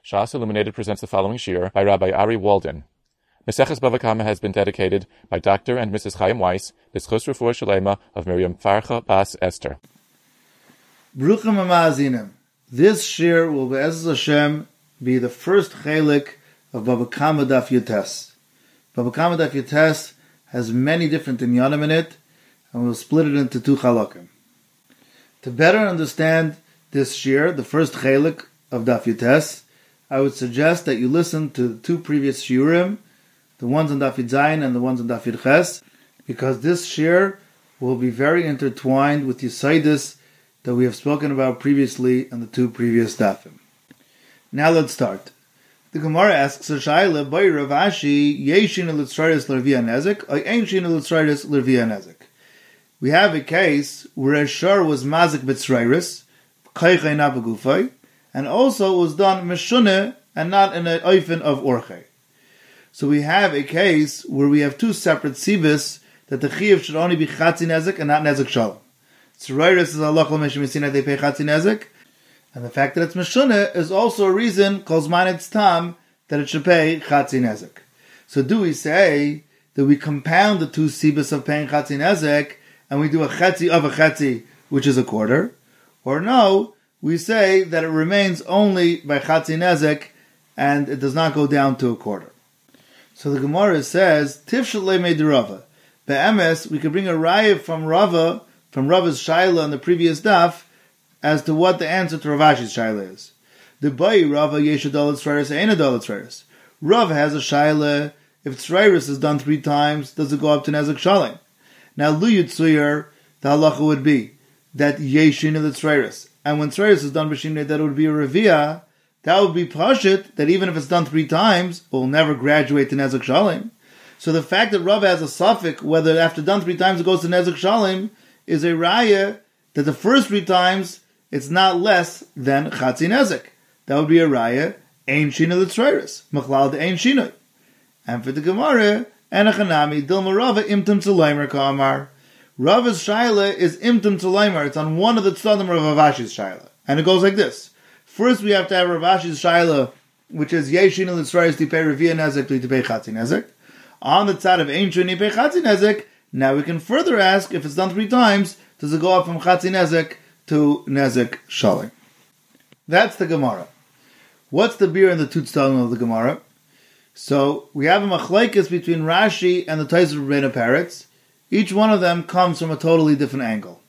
Shas Illuminated presents the following shiur by Rabbi Ari Walden. Meseches Bava Kama has been dedicated by Dr. and Mrs. Chaim Weiss, B'schus Refuah Shalema of Miriam Farcha Bas Esther. Bruchim HaMa'azinim. This shiur will, Be'ezus Hashem, be the first chelik of Bava Kama Daf Yotes. Bava Kama Daf Yotes has many different inyanim in it, and we'll split it into two chalakim. To better understand this shiur, the first chelik of Daf Yotes, I would suggest that you listen to the two previous shiurim, the ones on Daf Yud Zayin and the ones on Daf Yud Ches, because this shiur will be very intertwined with Yesodis that we have spoken about previously on the two previous dafim. Now let's start. The Gemara asks, "Shayla by Rav Ashi, yeshin l'tzrayis l'rvia nezek, or einshin l'tzrayis l'rvia nezek." We have a case where a shor was mazik b'tzrayis, kaychay na b'gufay, and also was done meshuneh and not in an oifen of orchei. So we have a case where we have two separate sibis that the chiyuv should only be chatzi nezek and not nezek shalom. Tzrayis is halach l'meshimesina they pay chatzi nezek, and the fact that it's meshuneh is also a reason calls man it's tam that it should pay chatzi nezek. So do we say that we compound the two sibis of paying chatzi nezek and we do a chatzi of a chatzi, which is a quarter, or no? We say that it remains only by chatzi nezek, and it does not go down to a quarter. So the Gemara says, Tifshel le'mei de Rava. Be'emes, we could bring a raya from Rava's shaila on the previous daf, as to what the answer to Rav Ashi's shaila is. The Bai Rava yeshadol tzrayis ein adol tzrayis. Rav has a shaila, if tzrayis is done 3 times, does it go up to nezek shalim? Now lu yitzuyar, the halacha would be that yeshin of the tzrayis. And when tzrayis is done b'shimnei, that would be a revia. That would be pashit, that even if it's done 3 times, it will never graduate to nezek shalim. So the fact that Rav has a suffix, whether after done 3 times it goes to nezek shalim, is a raya that the first 3 times it's not less than chatzi nezek. That would be a raya, ein shina l'tzrayis, machlal de ein shina. And for the Gemara, enachanami dilma Rava imtum tzulaimer ka'amar. Rava's shaila is imtum tzulaimer. It's on one of the tzadim of Rav Ashi's shaila. And it goes like this. First we have to have Rav Ashi's shaila, which is yeshin l'tzrayis to pay revia nezek to pay chatzi nezek. On the tzad of ein shina pay chatzi nezek, now we can further ask, if it's done 3 times, does it go up from chatzi nezek to nezek shalim? That's the Gemara. What's the beer in the two tzadim of the Gemara? So we have a machlekes between Rashi and the Tosfos Rebbeinu Peretz. Each one of them comes from a totally different angle.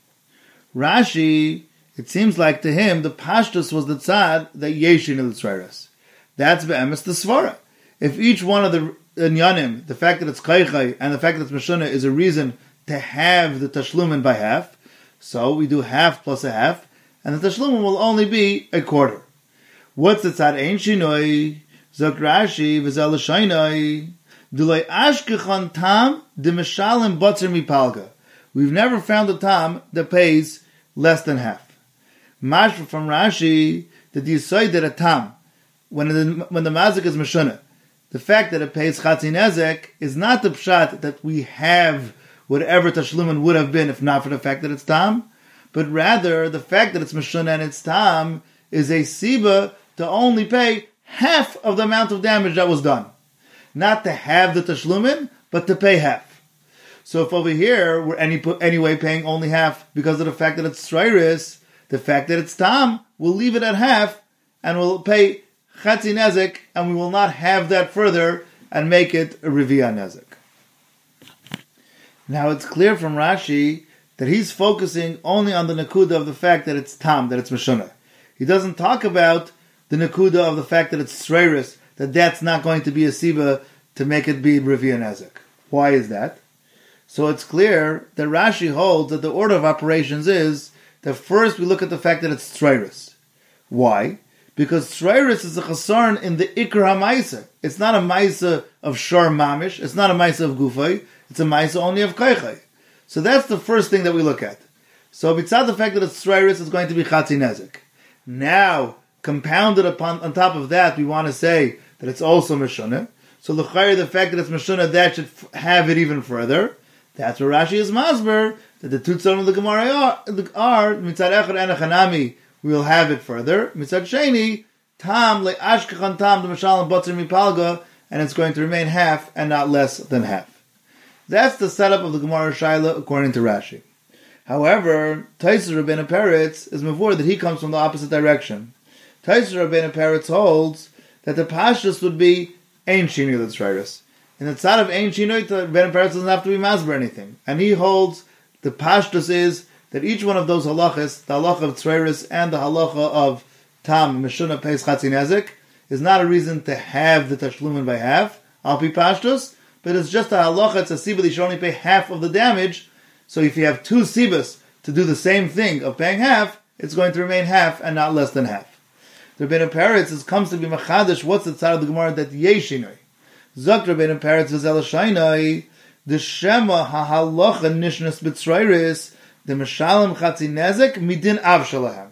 Rashi, it seems like to him, the pashtus was the tzad that yeshin l'tzrayis. That's be'emes the svara. If each one of the inyanim, the fact that it's kaychay and the fact that it's meshunah is a reason to have the tashlumin by half, so we do half plus a half, and the tashlumin will only be a quarter. What's the tzad ein shinoi? Zok Rashi v'zel l'shainoi. Dulei ashkechan tam de meshalim botzer mipalga. We've never found a tam that pays less than half. Mashma from Rashi that you say that a tam, when the mazik is meshunah, the fact that it pays chatzi nezek is not the pshat that we have whatever tashlumin would have been if not for the fact that it's tam, but rather the fact that it's meshunah and it's tam is a siba to only pay half of the amount of damage that was done. Not to have the tashlumin, but to pay half. So if over here we're anyway paying only half because of the fact that it's tzrayis, the fact that it's tam, we'll leave it at half and we'll pay chatzi nezek, and we will not have that further and make it a revia nezek. Now it's clear from Rashi that he's focusing only on the nakuda of the fact that it's tam, that it's meshunah. He doesn't talk about the nakuda of the fact that it's tzrayis, that's not going to be a siba to make it be revia nezek. Why is that? So it's clear that Rashi holds that the order of operations is that first we look at the fact that it's tzrayis. Why? Because tzrayis is a chasarn in the ikar ha'maisa. It's not a maisa of shor mamish. It's not a maisa of gufay. It's a maisa only of kaychay. So that's the first thing that we look at. So besides the fact that it's tzrayis, it's going to be chatzi nezek. Now, compounded on top of that, we want to say that it's also meshunah. So the fact that it's meshunah, that should have it even further. That's where Rashi is masber, that the two tzadim of the Gemara are mitzad echad and a chanami, we will have it further. Mitzad sheni, tam le'ashkechan tam d'mashalim batzir mipalga, and it's going to remain half and not less than half. That's the setup of the Gemara Shaila according to Rashi. However, Taisur Rabbeinu Peretz is mavur that he comes from the opposite direction. Taisur Rabbeinu Peretz holds that the pashtus would be ein shinui l'tzreiris. In the tzad of ein shinui, Rabbeinu Peretz doesn't have to be masber anything, and he holds the pashtus is that each one of those halachas, the halacha of tzreiris and the halacha of tam meshuna peis chatzin ezek, is not a reason to have the tashlumin by half, al pi pashtus, but it's just a halacha, it's a sibah that you should only pay half of the damage. So if you have two sibas to do the same thing of paying half, it's going to remain half and not less than half. The Rabbeinu Peretz comes to be machadish, what's the tzad of the Gemara that yeshinoi? Zok Rabbeinu Peretz v'zel shainai, the shema ha-halacha nishnas b'tzreiris, the meshalem chatzi nezek midin av shalahem.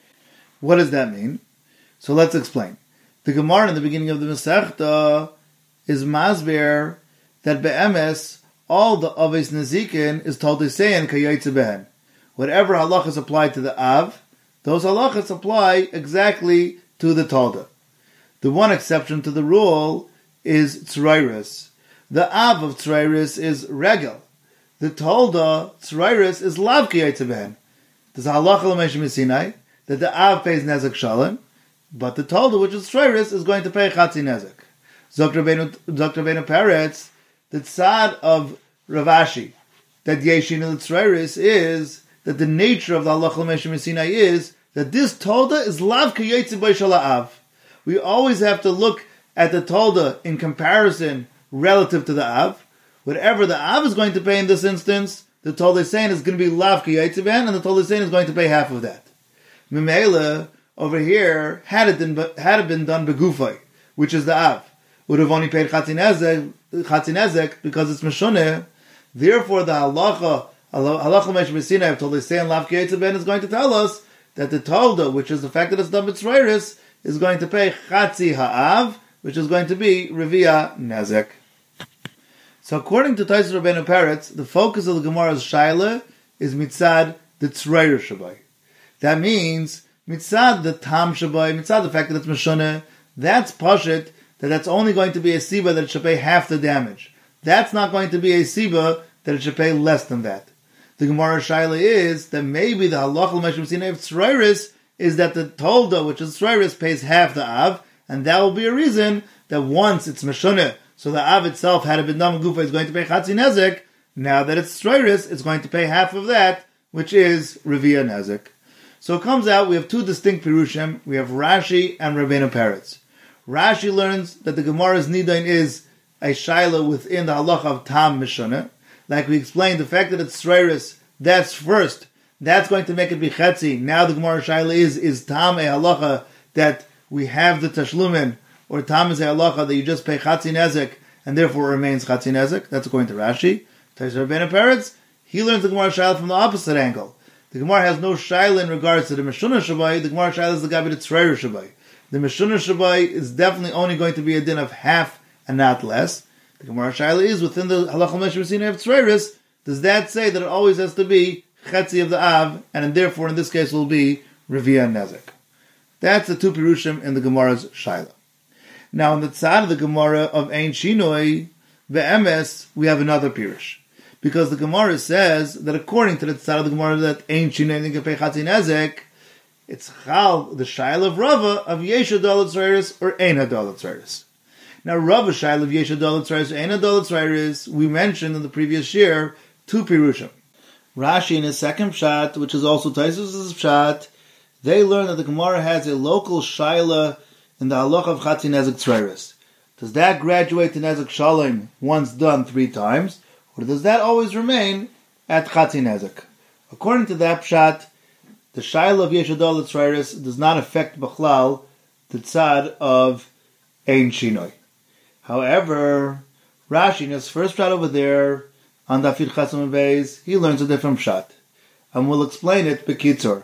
What does that mean? So let's explain. The Gemara in the beginning of the Masechta is masber that be'emes all the aves nezikin is told to say in kayaytze behen. Whatever halachas apply to the av, those halachas apply exactly to the tolda. The one exception to the rule is tzreiris. The av of tzreiris is regel. The tolda, tzreiris, is lav kayaytze behen. There's a halacha l'meishim Sinai that the av pays nezek shalom, but the tolda, which is tzreiris, is going to pay chatzi nezek. Zok Rabbeinu Peretz, the tzad of Rav Ashi, that yeshin l'tzreiris is that the nature of the halacha l'meishim Sinai is that this tolda is lav kayaytze b'ay shel av. We always have to look at the tolda in comparison relative to the av. Whatever the av is going to pay in this instance, the tolda saying is going to be lav kayaytze b'hen, and the tolda saying is going to pay half of that. Mimela over here had it been done begufay, which is the av, would have only paid chatzin ezek because it's meshuneh. Therefore, the halacha meishim Sinai of tolda saying lav kayaytze b'hen is going to tell us that the tolda, which is the fact that it's done b'tzreiris, is going to pay chatzi ha'av, which is going to be revia nezek. So according to Taisur Rabbeinu Peretz, the focus of the Gemara's shaila is mitzad the tzreir shabai. That means mitzad the tam shabai, mitzad the fact that it's meshuneh, that's pashit, that's only going to be a siba that it should pay half the damage. That's not going to be a siba that it should pay less than that. The Gemara shaila is that maybe the halacha l'meishim Sinai of tzreiris is that the tolda, which is tzreiris, pays half the av, and that will be a reason that once it's meshuneh, so the av itself, had it been done gufa, is going to pay chatzi nezek. Now that it's tzreiris, it's going to pay half of that, which is revia nezek. So it comes out we have two distinct pirushim. We have Rashi and Rabbeinu Peretz. Rashi learns that the Gemara's nidain is a shaila within the halacha of tam mishuneh. Like we explained, the fact that it's tzreiris, that's first. That's going to make it be chetzi. Now the Gemara shaila is tam a halacha that we have the tashlumin, or tam is a halacha that you just pay chatzi nezek, and therefore it remains chatzi nezek. That's according to Rashi. Taisur Rabbeinu Peretz, he learns the Gemara shaila from the opposite angle. The Gemara has no shaila in regards to the meshunah shabai. The Gemara shaila is the gabi the tzreiris shabai. The meshunah shabai is definitely only going to be a din of half and not less. The Gemara shaila is within the halacha meishim Sinai of tzreiris. Does that say that it always has to be chetzi of the av, and therefore in this case will be revia nezek? That's the two pirushim in the Gemara's shaila. Now on the tzad of the Gemara of ein shinoi ve'emes, we have another pirush. Because the Gemara says that according to the tzad of the Gemara that ein shinoi can pay chatzi nezek, it's chal, the shaila of Rava, of yesh hadol tzreiris or ein hadol tzreiris. Now Rava shaila of yesh hadol tzreiris or ein hadol tzreiris, we mentioned in the previous year, two pirushim. Rashi in his second pshat, which is also Taisus' pshat, they learn that the Gemara has a local shaila in the halacha of chatzi nezek tzreiris. Does that graduate to nezek shalom once done 3 times, or does that always remain at chatzi nezek? According to that pshat, the shaila of yesh hadol tzreiris does not affect b'chlal the tzad of ein shinoi. However, Rashi in his first pshat over there, on Dafid Chasam Beis, he learns a different pshat, and we'll explain it b'kitzur.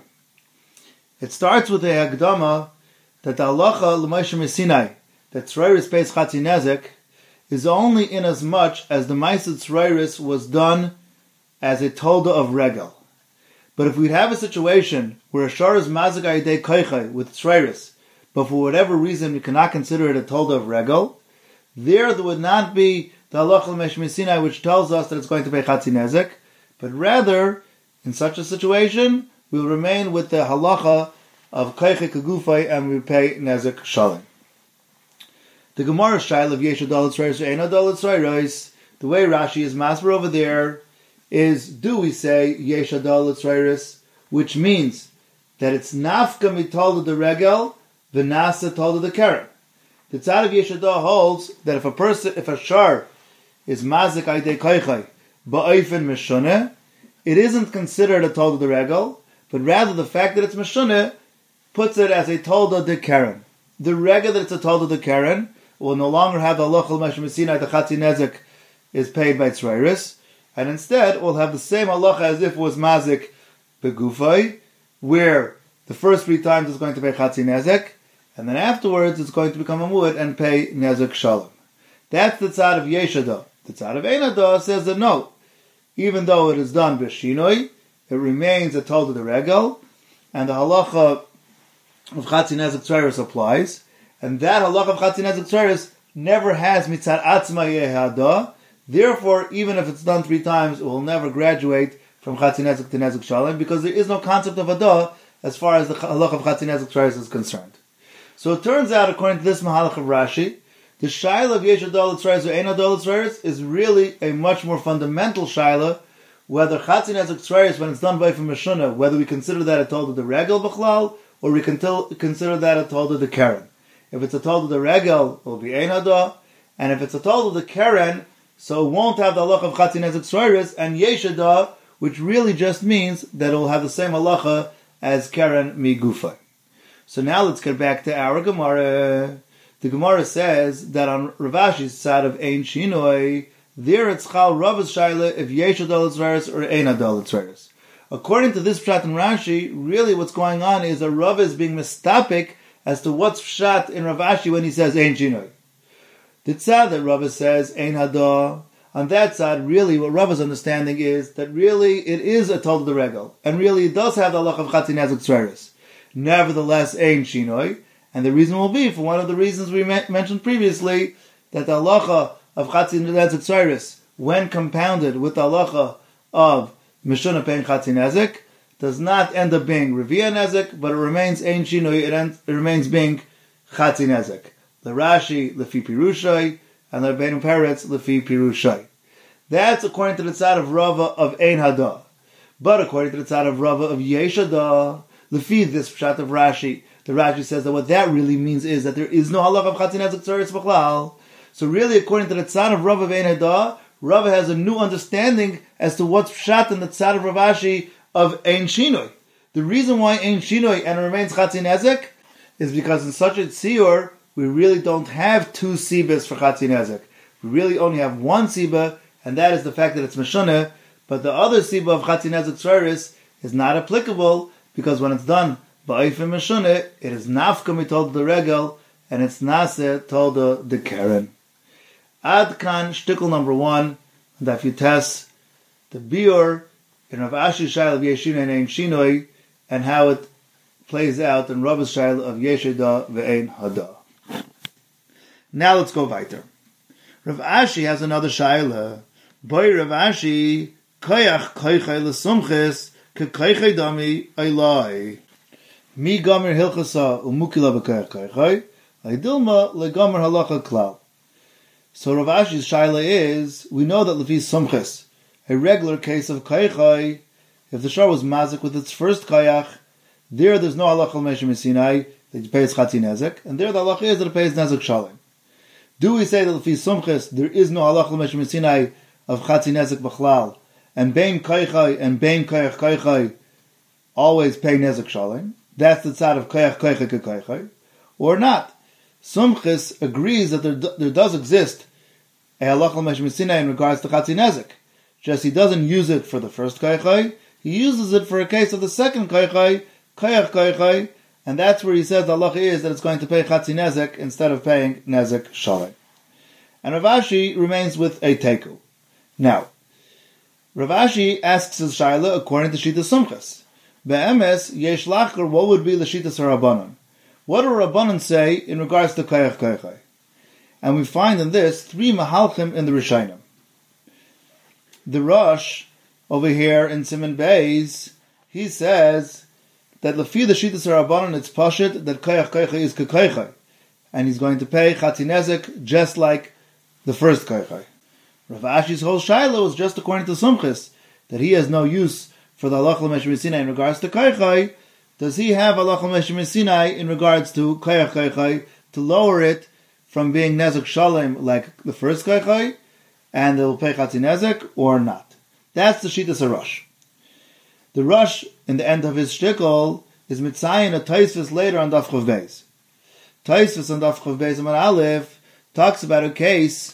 It starts with a hagdama that the halacha l'meishim Sinai, that tzreiris pays chatzi nezek, is only in as much as the ma'aseh tzreiris was done as a tolda of regel. But if we'd have a situation where a shor is mazak ayidei koichai with tzreiris, but for whatever reason we cannot consider it a tolda of regel, there would not be the halacha l'meshmi Sinai which tells us that it's going to pay chatzi nezek, but rather, in such a situation, we will remain with the halacha of kaiche kagufay and we pay nezek shalim. The Gemara shaila of yesh adol tzreiros or ein adol tzreiros, the way Rashi is masber over there is, do we say yesh adol tzreiros, which means that it's nafka mitolda the regel, v'nasa tolda the keren. The tzad of yesh adol holds that if a shar is mazik aydei kaichai ba'ofen meshuneh, it isn't considered a tolda the regel, but rather the fact that it's meshuneh puts it as a tolda de keren. The regel that it's a tolda de keren will no longer have the halacha l'meshmi Sinai, the chatzi nezek is paid by tzreiros, and instead we'll have the same halacha as if it was mazik begufay, where the first 3 times it's going to pay chatzi nezek, and then afterwards it's going to become a mu'ud and pay nezek shalom. That's the tzad of yesh adol. The tzad of ein adol says that no, even though it is done b'shinoi, it remains a tolda de regel, and the halacha of chatzi nezek tzreiros applies, and that halacha of chatzi nezek tzreiros never has mitzad atzma yehada. Therefore, even if it's done 3 times, it will never graduate from chatzi nezek to nezek shalom, because there is no concept of adah as far as the halacha of chatzi nezek tzreiros is concerned. So it turns out, according to this mahalach of Rashi, the shaila of yesh adol tzreiros or ein adol tzreiros is really a much more fundamental shaila, whether chatzi nezek tzreiros, when it's done by from meshunah, whether we consider that a tolda de regel b'chlal, or we consider that a tolda de keren. If it's a tolda de regel, it will be ein adah, and if it's a tolda de keren, so it won't have the halacha of chatzi nezek tzreiros and yesh adah, which really just means that it will have the same halacha as keren mi gufa. So now let's get back to our Gemara. The Gemara says that on Rav Ashi's side of ein shinoi, there it's chal Rav's shaila if yesh adol tzreiros or ein adol tzreiros. According to this pshat in Rashi, really what's going on is a Rav is being mistapik as to what's pshat in Rav Ashi when he says ein shinoi. The tzad that Rav says ein hadah, on that side, really what Rav's understanding is that really it is a tolda de regel, and really it does have the halacha of chatzi nezek tzreiros. Nevertheless, ein shinoi, and the reason will be, for one of the reasons we mentioned previously, that the halacha of chatzi nezek tzreiros, when compounded with the halacha of meshunah paying chatzi nezek, does not end up being revia nezek, but it remains ein shinoi, it remains being chatzi nezek. The Rashi lefi pirushai, and the Rabbeinu Peretz lefi pirushai. That's according to the tzad of Rava of ein hadah. But according to the tzad of Rava of yesh hadah, lefi this pshat of Rashi, the Rashi says that what that really means is that there is no halacha of chatzi nezek tzreiros b'chlal. So really, according to the tzad of Rava of ein hadah, Rava has a new understanding as to what's pshat in the tzad of Rav Ashi of ein shinoi. The reason why ein shinoi and it remains chatzi nezek is because in such a tziur, we really don't have 2 sibas for chatzi nezek. We really only have 1 siba, and that is the fact that it's meshuneh, but the other siba of chatzi nezek tzreiros is not applicable, because when it's done ba'ofen meshuneh, it is nafka mitolda the regel, and it's nase tolda the keren. Ad kan shtickle number 1, Daf Yutes, the biur in Rav Ashi shaila of yeshin and ein shinoi, and how it plays out in Rav's shaila of yesh hadah ve'ein hadah. Now let's go weiter. Rav Ashi has another shaila. Boy Rav Ashi, koyach koychay l'sumches, ke koychay dami aylai. Mi gomer hilchasa umukila b'koyach koychay, aydilma legomer halacha klal. So Rav Ashi's shaila is, we know that lefi sumches, a regular case of koychay, if the shor was mazik with its first koyach, there's no halacha l'meshim Sinai, that it pays chatzi nezek, and there the halacha is that it pays nezek shalom. Do we say that lefi sumches there is no halacha l'meshim Sinai of chatzi nezek b'chlal, and bein koychay and bein koyach koychay always pay nezek shalom? That's the tzad of koyach koychay koychay, or not? Sumches agrees that there does exist a halacha l'meshim Sinai in regards to chatzi nezek. Just he doesn't use it for the first koychay, he uses it for a case of the second koychay, koyach koychay, and that's where he says the halacha is that it's going to pay chatzi nezek instead of paying nezek shalom. And Rav Ashi remains with a teku. Now, Rav Ashi asks his shaila according to Shita Sumchas. Be'emes, yesh lachar, what would be the Shita Sarabanon? What do Rabbanan say in regards to Koyach Koychai? And we find in this 3 Mahalchim in the Rishonim. The Rosh, over here in Siman Beis, he says that Lefi the Shittas Rabbanan, it's Pashit, that Koyach Koychai is Koychai. And he's going to pay Chatzi Nezek just like the first Koychai. Rav Ashi's whole Shaila was just according to Sumchis, that he has no use for the Halach L'Meshim Sinai in regards to Koychai. Does he have Halach L'Meshim Sinai in regards to Koyach Koychai to lower it from being Nezek Shalem like the first Koychai, and they will pay Chatzi Nezek, or not? That's the Shittas HaRosh. The Rosh, in the end of his shtickle, is Mitzayin a Taisvis later on Daf Chav Beis. Taisvis on Daf Chav Beis Amar Aleph talks about a case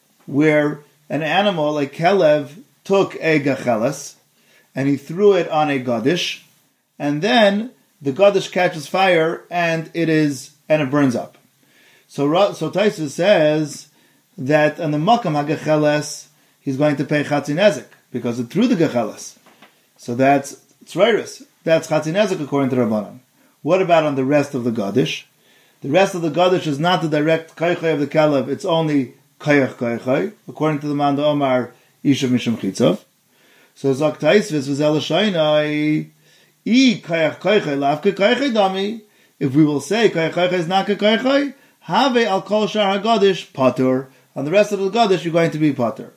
where an animal, a kelev, took a gacheles and he threw it on a gadish, and then the gadish catches fire and it burns up. So Taisvis says that on the makam hagacheles he's going to pay Chatzi Nezek because it threw the gacheles. So that's tzreiris. That's Chatzi Nezek according to Rabbanan. What about on the rest of the gadish? The rest of the gadish is not the direct koychai of the kelev. It's only Koyach Koychai, according to the man the Omar Ishav Misham Chitzov. So Zak Taisvis was Elashainai Koyach Koychai Lavke Koychai Dami. If we will say Koyach Koychai is not Koychai, Have al Kol Shar HaGadish Patur. On the rest of the Gadish you're going to be Patur.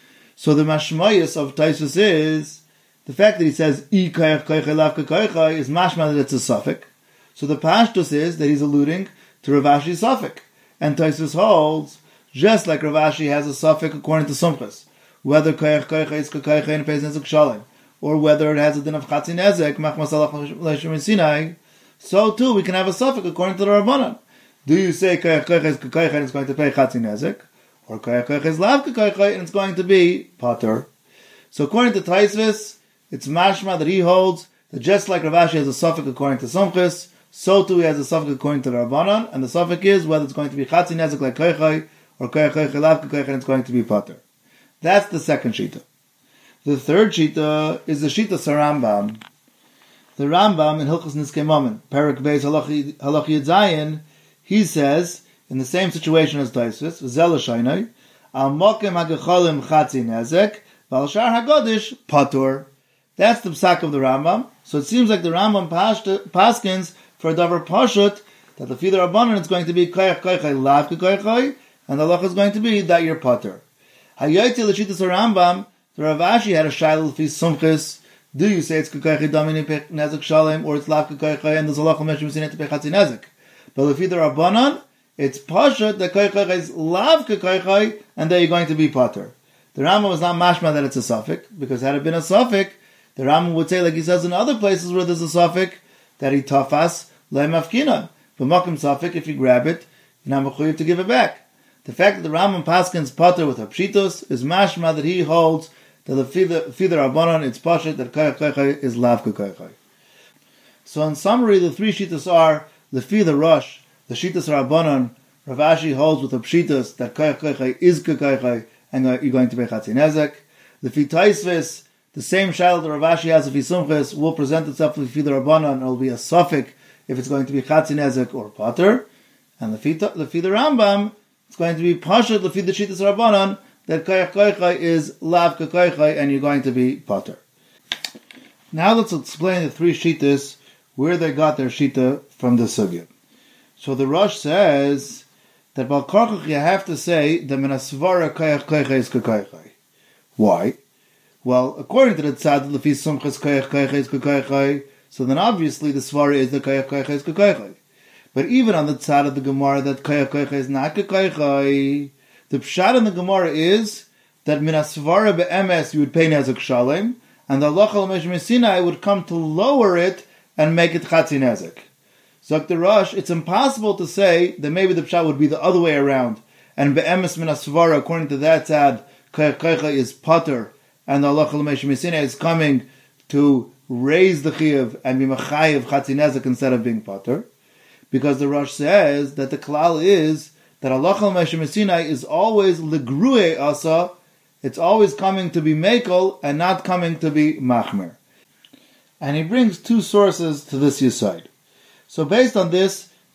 So the Mashmayas of Taisvis is the fact that he says Koyach Koychai Lavke Koychai is mashma that it's a suffix. So the Pashtus is that he's alluding to Rav Ashi's suffix. And Taisvis holds just like Rav Ashi has a suffix according to Sumchus, whether Koyach Koychai is Koychai and pays Nezek Shalem, or whether it has a din of Chatzi Nezek, Machmas Halach L'Meshim Sinai, so too we can have a suffix according to the Rabbanan. Do you say Koyach Koychai is Koychai and it's going to pay Chatzi Nezek, or Koyach Koychai is Lav Koychai and it's going to be Pater? So according to Taisvis, it's mashma that he holds that just like Rav Ashi has a suffix according to Sumchus, so too he has a suffix according to the Rabbanan, and the suffix is whether it's going to be Chatzi Nezek like Koychai, or Koyach Koychai Lav Koychai, and it's going to be Pater. That's the second Shita. The third Shita is the Shita Sarambam. The Rambam in Hilchos Nizkei Mammon, Perek Beis Halach Yud Zayin, he says, in the same situation as Taisvis, V'zel Shainai, Al Mokem HaGecholim Chatzi Nezek, V'al Shar HaGodish Patur. That's the psak of the Rambam. So it seems like the Rambam paskins for a davar pashut that the Fidar Rabbanan is going to be Koyach Koychai Lav Koychai, and the halacha is going to be that you're Pater. Hayoyti l'shitas Rambam, the Rav Ashi had a shaila l'fi Sumchis. Do you say it's Koychai Damini Pech Nezek Shalem, or it's Lav Koychai and there's halacha Meshim Sinai to Pech Chatzi Nezek? But the Fidar Rabbanan, it's Pashut that Koychai is Lav Koychai, and that you're going to be Pater. The Rambam was not mashma that it's a suffix, because had it been a suffix, the Rambam would say, like he says in other places where there's a suffix, that he tafas le'mafkinan. But makim suffix, if you grab it, you're not mechuyev to give it back. The fact that the Rambam paskins Pater with Hapshitos is mashma that he holds that the Fidar Rabbanan, it's Pashat, that Koyach Koychai is Lav Koychai. So in summary, the three Shitas are the Fidar Rosh, the Shitas Rabbanan, Rav Ashi holds with Hapshitos that Koyach Koychai is Koychai, and you're going to pay Chatzi Nezek. The Fitaisvis, the same shaila that Rav Ashi has of Yisumches, will present itself to the Fidar Rabbanan, and it will be a suffix if it's going to be Chatzi Nezek or Pater. And the Fidar Rambam, it's going to be Pashat the Fidar Shitas Rabbanan, that Koyach Koychai is Lav Koychai, and you're going to be Pater. Now let's explain the three Shitas, where they got their Shita from the Sugya. So the Rosh says that Bal Korchach you have to say that Menasvara Koyach Koychai is Koychai. Why? Well, according to the Tzad, Lefi Sumchas Koyach Koychai is Koychai, so then obviously the Svara is the Koyach Koychai is Koychai. But even on the Tzad of the Gemara that Koyach Koychai is not Koychai, the Pshat in the Gemara is that Menasvara be'emes you would pay Nezek Shalem, and the Halacha L'Meshim Sinai would come to lower it and make it Chatzi Nezek. Zok the Rosh, it's impossible to say that maybe the Pshat would be the other way around, and be'emes Menasvara, according to that Tzad, Koyach Koychai is Pater, and the Halacha L'Meshim Sinai is coming to raise the Chiyuv and be Machayev Chatzi Nezek instead of being Pater. Because the Rosh says that the Klal is that Halacha L'Meshim Sinai is always Legrue Asa, it's always coming to be Mekel and not coming to be Machmer. And he brings two sources to this Yesod. So based on this,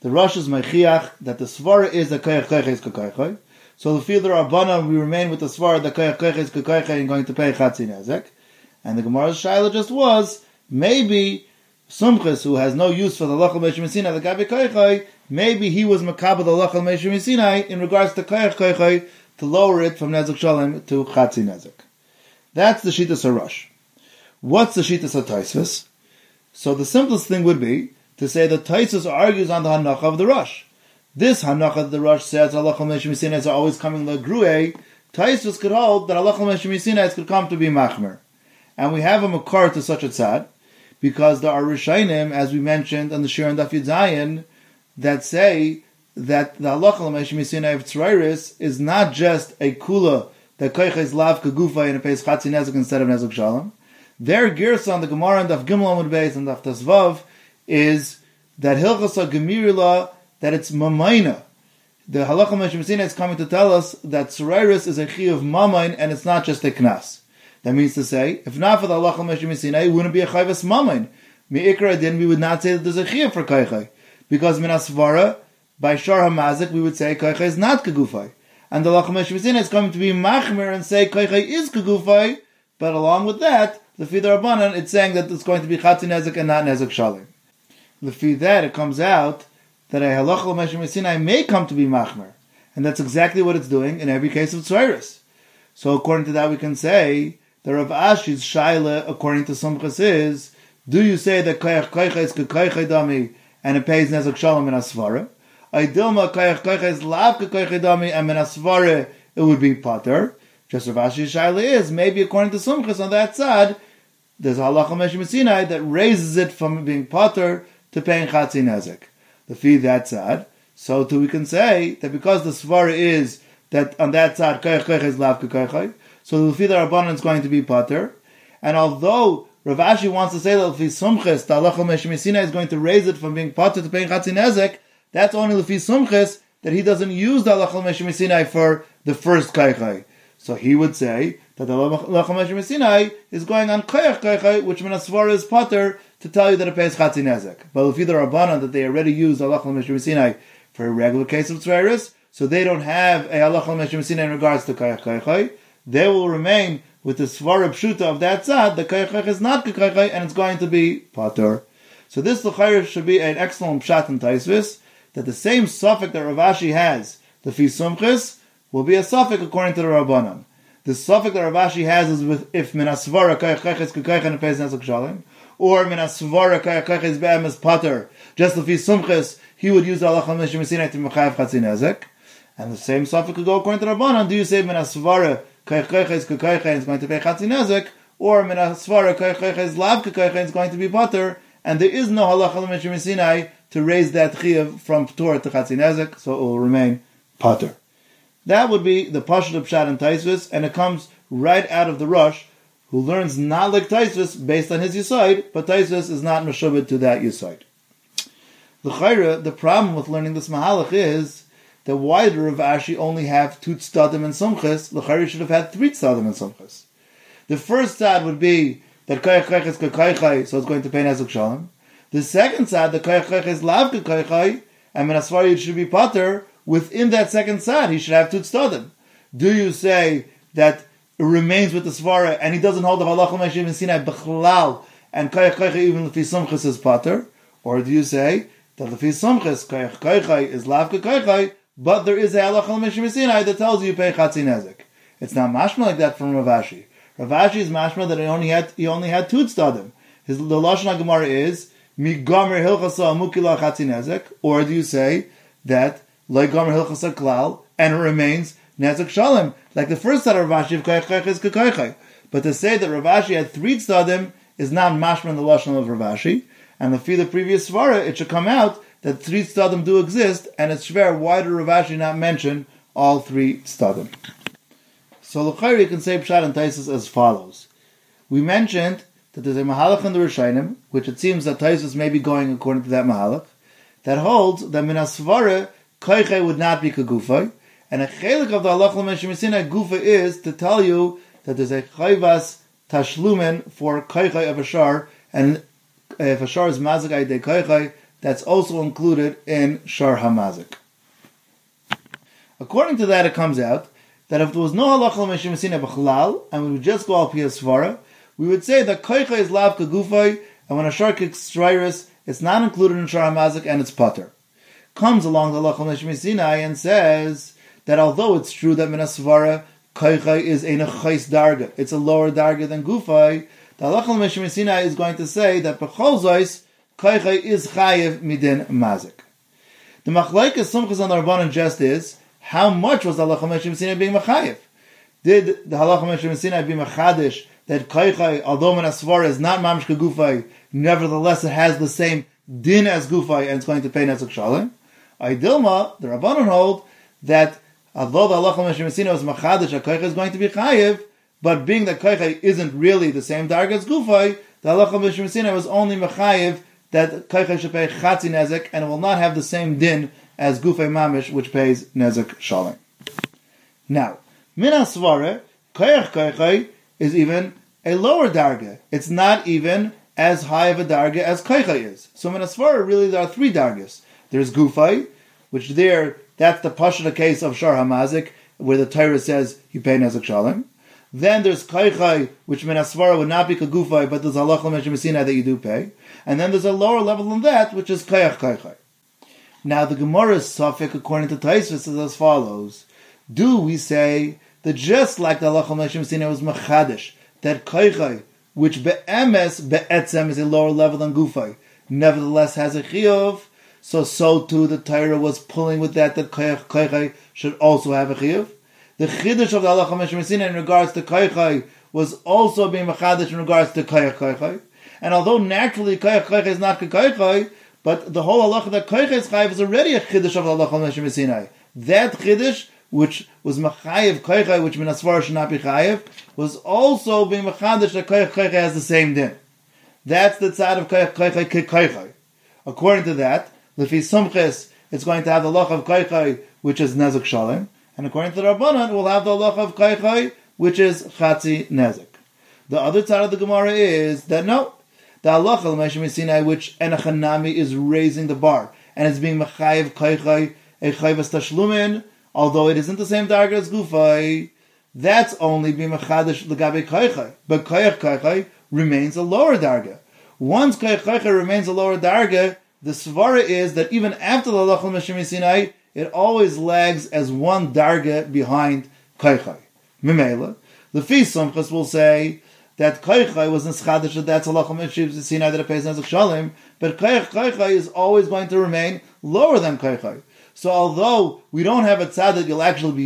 the Rosh is Mechiach that the Svara is the Koyach Koyach Koyach. So the Field Rabbana, we remain with the Svara the Koyach Koyach Koyach and going to pay Chatzi Nezek. And the Gemara's Shaila just was, maybe Sumchus, who has no use for the Lachal Meshim Sinai, the Gabi Koyach, maybe he was Makabah the Lachal Meshim Sinai in regards to Koyach Koyach to lower it from Nezek Shalom to Chatzi Nezek. That's the Shittas HaRosh. What's the Shittas HaTaisvus? So the simplest thing would be to say that Taisus argues on the Hanacha of the Rosh. This Hanacha of the Rosh says Halachal Meshim Sinai are always coming legrue. Taisus could hold that Halachal Meshim Sinai could come to be machmer, and we have a makar to such a tzad because there are Rishayim, as we mentioned on the Shir and Daf Yud Zayin, that say that the Halachal Meshim Sinai of Tzrairis is not just a kula that koich is lav kagufa and it pays chatzi nezek instead of nezek shalom. Their girsa on the Gemara and Daf Gimel Amud Beis and Daf Tasvav is that Hilchasa Gemirila, that it's Mamaina. The Halacha Meshim Sinai is coming to tell us that Tzrairis is a chi of Mamain and it's not just a Knas. That means to say, if not for the Halacha Meshim Sinai, it wouldn't be a Chayvas Mamain. Mi'ikra Adin, we would not say that there's a chi for Koichai. Because Minasvara, by Shar HaMazik, we would say Koichai is not Kagufai. And the Halacha Meshim Sinai is coming to be Machmer and say Koichai is Kagufai, but along with that, the Fidar Rabbanan, it's saying that it's going to be Chatzi Nezek and not Nezek Shalom. Lefi that, it comes out that a halachal meshim Sinai may come to be machmer, and that's exactly what it's doing in every case of tzvairis. So according to that, we can say the Rav Ashi's shaila, according to Sumchus, is: do you say that koyach koycha is koycha dami and it pays nezek shalom in asvara? Aydilma koyach koycha is lav koycha dami and in asvara it would be pater. Just Rav Ashi's shaila is maybe according to Sumchus on that side, there's a halachal meshim Sinai that raises it from being pater to paying chatzi nezek. The fee that side, so too we can say that because the svara is that on that side koyach koyach is lav koyach, so the fee that Rabbanan is going to be pater, and although Rav Ashi wants to say that the sumches the halachal meshim Sinai is going to raise it from being pater to paying chatzi nezek, that's only the fee sumches that he doesn't use the halachal meshim Sinai for the first koyach. So he would say that the halachal meshim Sinai is going on koyach koyach, which min svara is pater, to tell you that it pays chatzi nezek. But if either Rabbanan that they already use halachal meshim Sinai for a regular case of tzvairis, so they don't have a halachal meshim Sinai in regards to koyach koyach, they will remain with the svara pshuta of that tzad. The koyach koyach is not koyach and it's going to be pater. So this l'chayr should be an excellent pshat in Taisvis, that the same suffix that Rav Ashi has, the fi sumchis, will be a suffix according to the Rabbanan. The suffix that Rav Ashi has is with if min asvara koyach koyach is koyach and it pays nezek shalom, or min asvara koyach koyach is be'em as pater, just if he's sumchis, he would use halachal meshim Sinai to mechayev chatzi nezek. And the same suffix could go according to Rabbanan. Do you say min asvara koyach koyach is koyach and it's going to pay chatzi nezek, or min asvara koyach koyach is lav koyach and it's going to be pater, and there is no halachal meshim Sinai to raise that chiyuv from Torah to chatzi nezek, so it will remain pater. That would be the Pashut of Pshat and Taisvis, and it comes right out of the Rosh, who learns not like Taisvis based on his Yisoid, but Taisvis is not meshubed to that Yisoid. The problem with learning this Mahalach is that why did Rav Ashi only have 2 tztadim and Sumchis? L'chayr should have had 3 tztadim and Sumchis. The first tzad would be that koyach koyach is koyach, so it's going to pay nezek shalom. The second tzad, the koyach koyach is lav koyach, and min asvara it should be pater. Within that second tzad, he should have 2 tztadim. Do you say that it remains with the svara, and he doesn't hold the halachal meshim Sinai b'chlal, and koyach koyach even lefi sumchis is pater? Or do you say that lefi sumchis koyach koyach is lav koyach, but there is a halachal meshim Sinai that tells you pay chatzi nezek? It's not mashma like that from Rav Ashi. Rav Ashi is mashma that he only had 2 tztadim. The lashon HaGemara is migomer hilchasa amukila chatzi nezek. Or do you say that like gomer hilchasa klal and it remains nezek shalom, like the first tzad of Rav Ashi of koyach koyach is koyach? But to say that Rav Ashi had 3 tzadim is not mashma in the lashon of Rav Ashi, and if the previous svara, it should come out that 3 tzadim do exist, and it's shver, why did Rav Ashi not mention all 3 tzadim? So l'chayr you can say pshat and Taisus as follows. We mentioned that there's a mahalach in the Rishonim, which it seems that Taisus may be going according to that mahalach, that holds that min asvara koyach would not be kagufay, and a chelik of the halachal meshim Sinai gufa is to tell you that there's a chayvas tashlumen for koyach of a shar, and if a shar is mazik aydei koyach, that's also included in Shar HaMazik. According to that, it comes out that if there was no halacha l'meshim mesina b'chalal, and we would just go al pi svara, we would say that koicha is lav kagufay, and when a shar kikstriris, it's not included in Shar HaMazik and it's pater. Comes along the halacha l'meshim mesina and says that although it's true that min svara koicha is a nechais darga, it's a lower darga than gufay, the halacha l'meshim mesina is going to say that b'chol zois koicha is chayev midin mazik. The machlekes sumchus on the Rabbanan just is, how much was the halacha l'meshim mesina being mechayev? Did the halacha l'meshim mesina be mechadish that koicha, although min svara is not mamish kagufay, nevertheless it has the same din as gufay and it's going to pay nezek shalom? Dilma, the Rabbanan hold that although the halacha l'meshim mesina was machadish, that koicha is going to be chayev, but being that koicha isn't really the same darga as gufay, the halacha l'meshim mesina was only mechayev that koicha should pay chatzi nezek and it will not have the same din as gufay mamish, which pays nezek shalom. Now, min hasvara, koicha is even a lower darga. It's not even as high of a darga as koicha is. So min hasvara, really there are three dargas. There's gufay, which that's the pashut case of Shar HaMazik, where the Torah says you pay nezek shalom. Then there's koicha, which min hasvara would not be kagufay, but there's halacha l'meshim mesina that you do pay. And then there's a lower level than that, which is koicha. Now the Gemara's suffix, according to Taisvis, is as follows: do we say that just like the halacha l'meshim mesina was machadish, that koicha, which be'emes be'etzem is a lower level than gufay, nevertheless has a chiyuv, so too the Torah was pulling with that koicha should also have a chiyuv. The chiddush of the halacha l'meshim mesina in regards to koicha was also being machadish in regards to koicha. And although naturally koicha is not koicha, but the whole halacha that koicha is chayiv is already a chiddush of the halacha l'meshim mesina. That chiddush, which was machayev koicha, which min hasvara should not be chayev, was also being machadish that koicha has the same din. That's the tzad of koicha koicha. According to that, lefi sumches, it's going to have the halacha of koicha, which is nezek shalom, and according to the Rabbanan, it will have the halacha of koicha, which is chatzi nezek. The other tzad of the Gemara is that no, the halacha l'meshim mesina, which enachanami is raising the bar and it's being mechayev koicha a chayvas tashlumin, although it isn't the same darga as gufay, that's only being mechadish l'gabe koicha, but koicha remains a lower darga. Once koicha remains a lower darga, the svara is that even after the halacha l'meshim mesina, it always lags as one darga behind koicha. Mimela, the Fi Sumchus will say that koicha was in schadish, that's halacha l'meshim mesina that it pays nezek shalom, but koicha is always going to remain lower than koicha. So although we don't have a tzad that you'll actually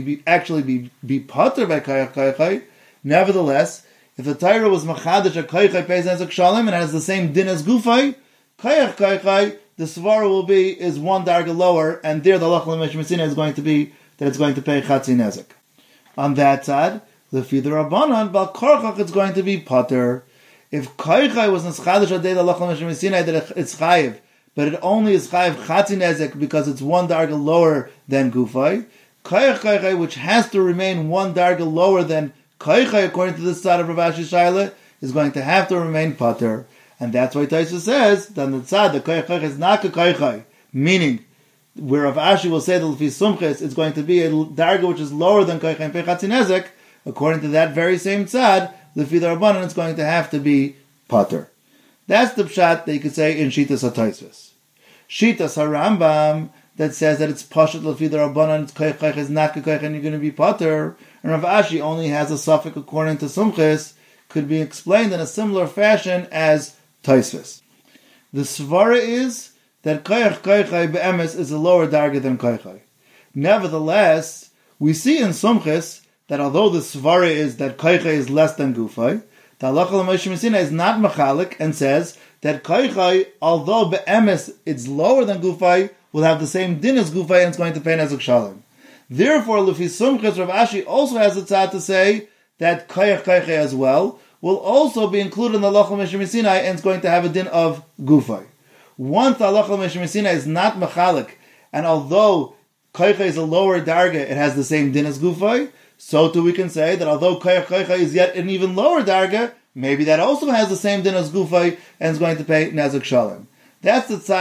be pater by koicha, nevertheless, if the Torah was machadish a koicha pays nezek shalom and has the same din as gufay, koicha, the svara will be is one darga lower, and there the halacha l'meshim mesina is going to be that it's going to pay chatzi nezek. On that side, the Fidar Rabbanan bal korchach it's going to be pater. If koicha was in schadish a day the halacha l'meshim mesina that it's chayiv, but it only is chayiv chatzi nezek because it's one darga lower than gufay. Koicha, which has to remain one darga lower than koicha, according to this side of Rav Ashi Shaila, is going to have to remain pater. And that's why Taisa says that the tzad, the koicha is not koicha, meaning where Rav Ashi will say that l'fi sumches, it's going to be a darga which is lower than koicha and pechatzi nezek. According to that very same tzad, l'fi the Rabbanan, it's going to have to be pater. That's the pshat that you could say in Shitas HaTaisvis. Shitas HaRambam that says that it's pashat l'fi the Rabbanan, it's koicha is not koicha and you're going to be pater, and Rav Ashi only has a suffix according to sumches, could be explained in a similar fashion as Taisvis. The svara is that koicha be'emes is a lower darga than koicha. Nevertheless, we see in sumches that although the svara is that koicha is less than gufay, the halacha l'meshim mesina is not machalik and says that koicha, although be'emes it's lower than gufay, will have the same din as gufay and it's going to pay nezek shalom. Therefore, l'fi sumches, Rav Ashi also has a tzad to say that koicha as well will also be included in the halacha l'meshim mesina and it's going to have a din of gufay. Once the halacha l'meshim mesina is not machalik, and although koicha is a lower darga, it has the same din as gufay, so too we can say that although koicha is yet an even lower darga, maybe that also has the same din as gufay and is going to pay nezek shalom. That's the tzad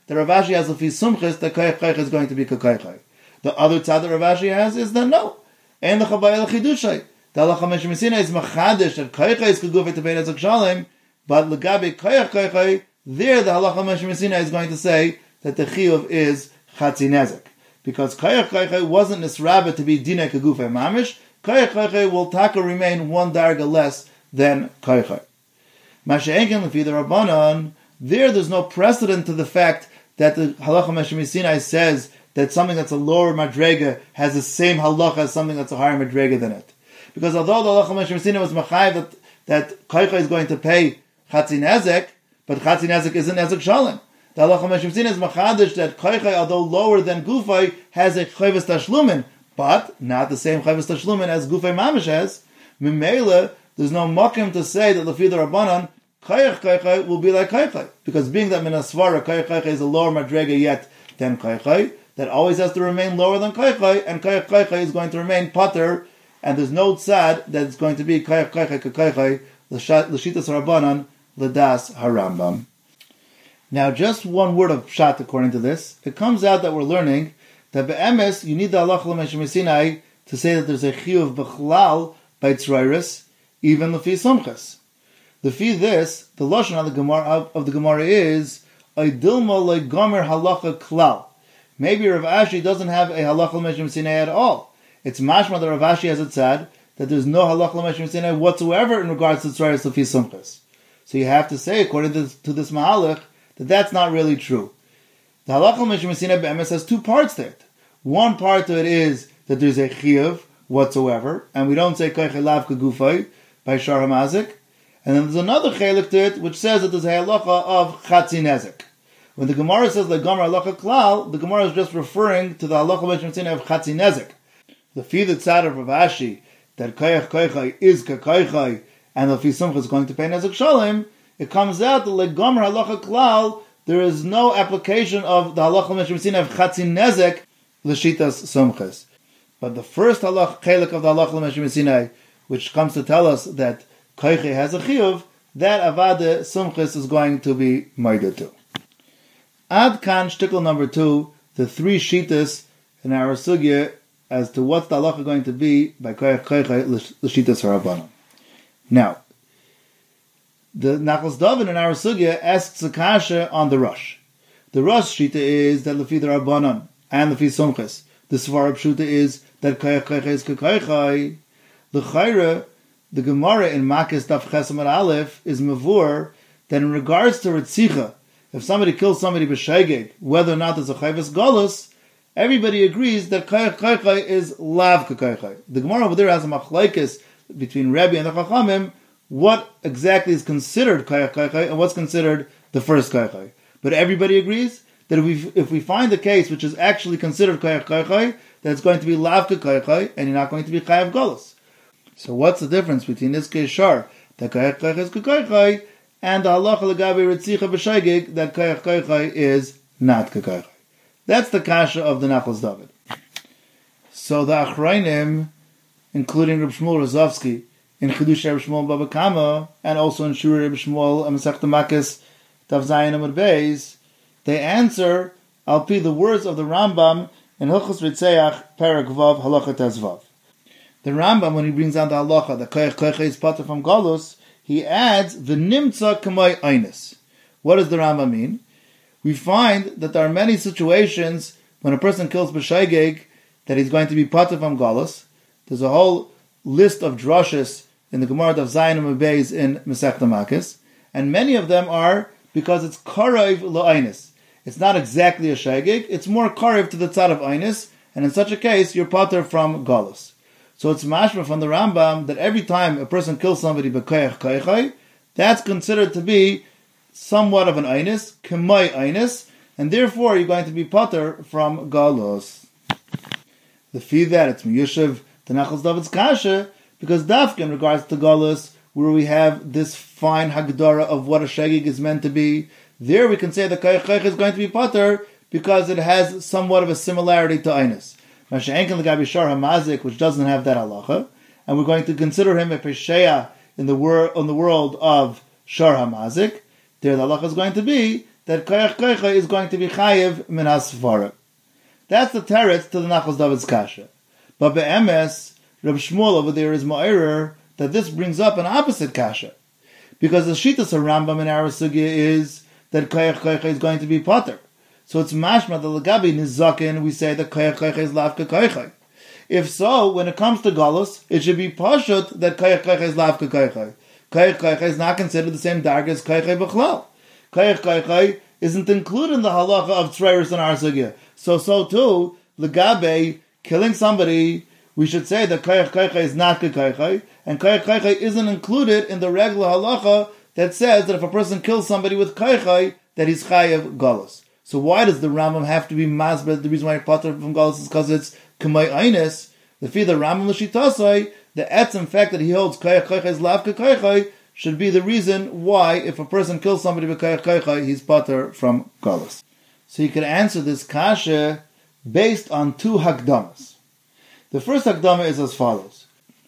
that Rav Ashi has Lefi Sumchis, that Koyach Koyach is going to be Koyach. The other tzad that Rav Ashi has is that no. And the Chabayel Chidushay. The Halacha Meshim Sinai is Machadish, that Koyach is Kugufet to Bein Ezek Shalem, but Legabe Koyach Koyach, there the Halacha Meshim Sinai is going to say that the Chiyuv is Chatzi Nezek. Because Koyach Koyach wasn't Nisrabah to be Dinei Kugufet Mamish, Koyach Koyach will taka remain one darga less than Koyach. Masha'enken Lefi the Rabbanon, there's no precedent to the fact that the Halacha Meshim Sinai says that something that's a lower madrega has the same halacha as something that's a higher madrega than it. Because although the halacha Meshim Sinai was machayev that Koycha is going to pay Chatzi Nezek, but Chatzi Nezek isn't Nezek Shalem. The halacha Meshim Sinai is machadish that Koycha, although lower than Gufay, has a Chayvus Tashlumin, but not the same Chayvus Tashlumin as Gufay Mamish has. Mimela, there's no mokim to say that Lefi the Rabbanon, Koyach will be like Koycha. Because being that Minasvara, Koyach is a lower madrega yet than Koycha, that always has to remain lower than Koyach, and Koyach is going to remain Pater, and there's no tzad that it's going to be Koyach Koyach, L'shitas Rabbanan, L'das HaRambam. Now, just one word of pshat according to this. It comes out that we're learning that be'emes, you need the halacha l'meshim Sinai to say that there's a chiyuv b'chlal by tzrairis, even l'fi sumchas. L'fi this, the lashon of the Gemara is Dilma le'gomer halacha klal. Maybe Rav Ashi doesn't have a halacha l'meshim Sinai at all. It's mashma that Rav Ashi has it said that there's no halacha l'meshim Sinai whatsoever in regards to tzrairis l'fi sumchas. So you have to say, according to this mahalach, that that's not really true. The halacha l'meshim Sinai be'emes has two parts to it. One part to it is that there's a chiyuv whatsoever, and we don't say koyach elav kegufay by shar hamazik. And then there's another chelik to it which says that there's a halacha of chatzi nezek. When the Gemara says like gomer halacha klal, the Gemara is just referring to the halacha l'meshim Sinai of chatzi nezek. The fi the tzad of Rav Ashi that koyach is koyach and the fi sumcha is going to pay nezek shalom. It comes out that like gomer halacha klal, there is no application of the halacha l'meshim Sinai of chatzi nezek l'shitas sumchas. But the first halach chelik of the halacha l'meshim Sinai, which comes to tell us that koyche has a chiyuv, that avada sumchas is going to be moided to. Ad kan shtickle number 2, the 3 shitas in our sugya as to what's the halacha going to be by koyche l'shitas harabanan. Now, the Nachlas David in our sugya asks a kasha on the Rosh. The Rosh shita is that lefi the Rabbanan and lefi sumchas. The Svara Pshuta is that koyach is koyach. The Chayra, the Gemara in Makis Daf Chesamar Aleph is mavur that in regards to Ritzicha, if somebody kills somebody b'shegeg, whether or not there's a chayvus galus, everybody agrees that koyach is lav koyach. The Gemara over there has a machlekes between Rebbe and the Chachamim. What exactly is considered koyach and what's considered the first koyach? But everybody agrees that if we find a case which is actually considered koyach, that it's going to be lav koyach and you're not going to be chayav galus. So what's the difference between this case shar that koyach is koyach and the halacha legabe ritzicha b'shegeg that koyach is not koyach? That's the kasha of the Nachlas David. So the Achrayim, including Reb Shmuel Rozovsky in Chidush Reb Shmuel Baba Kama, and also in Shuri Reb Shmuel Masechta Makis Daf Zayin Amud Beis, they answer al pi the words of the Rambam in Hilchos Ritzeach Perek Vav Halacha Tezvav. The Rambam, when he brings down the halacha that koyach is pater from galus, he adds v'nimtza k'may einis. What does the Rambam mean? We find that there are many situations when a person kills b'shegeg that he's going to be pater from galus. There's a whole list of drushes in the Gemara of Zayin and Beis in Masechta Makis, and many of them are because it's karev la'einis. It's not exactly a shegeg, it's more karev to the tzad of einis, and in such a case, you're pater from galus. So it's mashma from the Rambam that every time a person kills somebody b'koyach koyach, that's considered to be somewhat of an einis, k'may einis, and therefore you're going to be pater from galus. The fee that it's miyushav the Nachlas David's kasha, because dafka in regards to galus, where we have this fine hagdara of what a shegig is meant to be, there we can say that koyach is going to be pater because it has somewhat of a similarity to einis. Masha'enken l'gabi shar hamazik, which doesn't have that halacha, and we're going to consider him a pesheya in the world of shar hamazik. There, the halacha is going to be that koyach koicha is going to be chayiv min hasfara. That's the teretz to the Nachlas David's kasha. But be'emes, Reb Shmuel over there is ma'arer that this brings up an opposite kasha. Because the Shitas of Rambam in our sugya is that koyach koicha is going to be potter. So it's mashma the lagabi nizakin, we say that koyach koicha is lavka koicha. If so, when it comes to galus, it should be pashut that koyach koicha is lavka koicha. Koyach koicha is not considered the same darga as koicha b'chlal. Koyach koicha isn't included in the halacha of tzreiris and arsugya. So too, legabe, killing somebody, we should say that koyach koicha is not koicha, and koyach koicha isn't included in the regular halacha that says that if a person kills somebody with koicha, that he's chayav galus. So why does the Rambam have to be masbet? The reason why potter from galus is because it's k'may einis. The fee the Rambam l'shitasai, the etzem fact that he holds koyach koicha is lavka koicha should be the reason why, if a person kills somebody with koyach koicha, he's potter from galus. So you can answer this kasha based on two hakdamas. The first hakdama is as follows.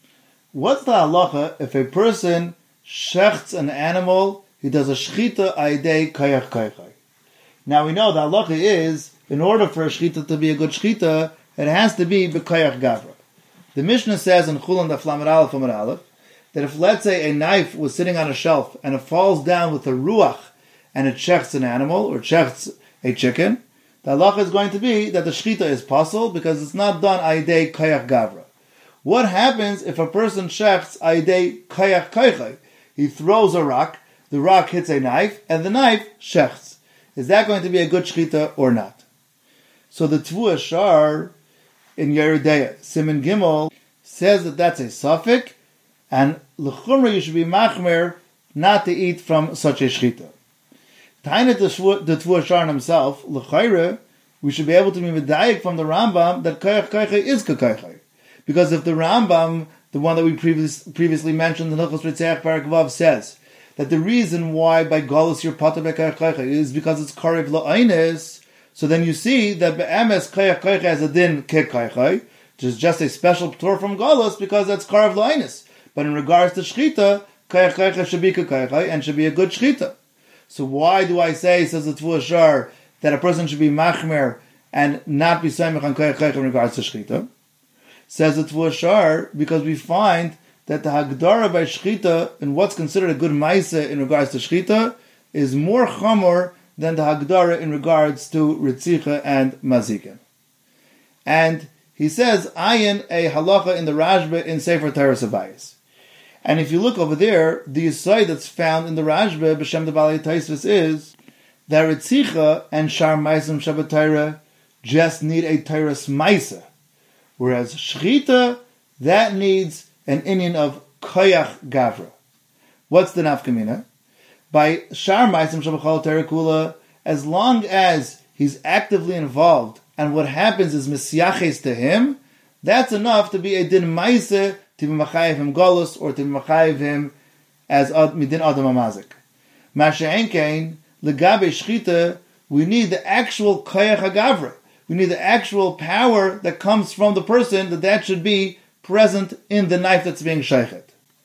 What's the halacha if a person shechts an animal, he does a shchita aidei koyach koicha? Now we know the halacha is, in order for a shchita to be a good shchita, it has to be b'koyach gavra. The Mishnah says in Chulon Daf Lamed Aleph Amud Aleph that if, let's say, a knife was sitting on a shelf and it falls down with a ruach and it shechts an animal or shechts a chicken, the halacha is going to be that the shchita is possible because it's not done aidei koyach gavra. What happens if a person shechts aidei koyach koicha? He throws a rock, the rock hits a knife, and the knife shechts. Is that going to be a good shchita or not? So the Tvu Ashar in Yeridea, Siman Gimel, says that that's a suffix, and l'chumra you should be machmer not to eat from such a shchita. Tainat the Tvu Ashar himself, l'chayre, we should be able to be medayik from the Rambam that koyach koicha is koicha. Because if the Rambam, the one that we previously mentioned, the Hilchos Ritzeach Parak Vav, says that the reason why by galus you're potter by koyach koicha is because it's karev la'aynis, so then you see that be'emes koyach koicha has a din ke koicha, which is just a special p'tor from galus because that's karev la'aynis. But in regards to shchita, koyach koicha should be koicha and should be a good shchita. So why do I say, says the Tvu Ashar, that a person should be machmer and not be saimach on koyach koicha in regards to shchita? Says the Tvu Ashar, because we find that the hagdara by shchita and what's considered a good maisa in regards to shchita is more chamor than the hagdara in regards to ritzicha and mazika. And he says ayin a halacha in the Rashba in Sefer Teres Abayis. And if you look over there, the yisai that's found in the Rashba b'shem the Balei Taisvis is that ritzicha and shar maisim Shabbat Torah just need a Teres maisa, whereas shchita that needs an inyan of koyach gavra. What's the nafkamina? By shar maisim shabachal terakula, as long as he's actively involved and what happens is misyaches to him, that's enough to be a din maise to be machayev him golus or to be machayev him as midin adam amazik. Masha enkein legabe shchita, we need the actual koyach gavra. We need the actual power that comes from the person that should be present in the knife that's being sheichet.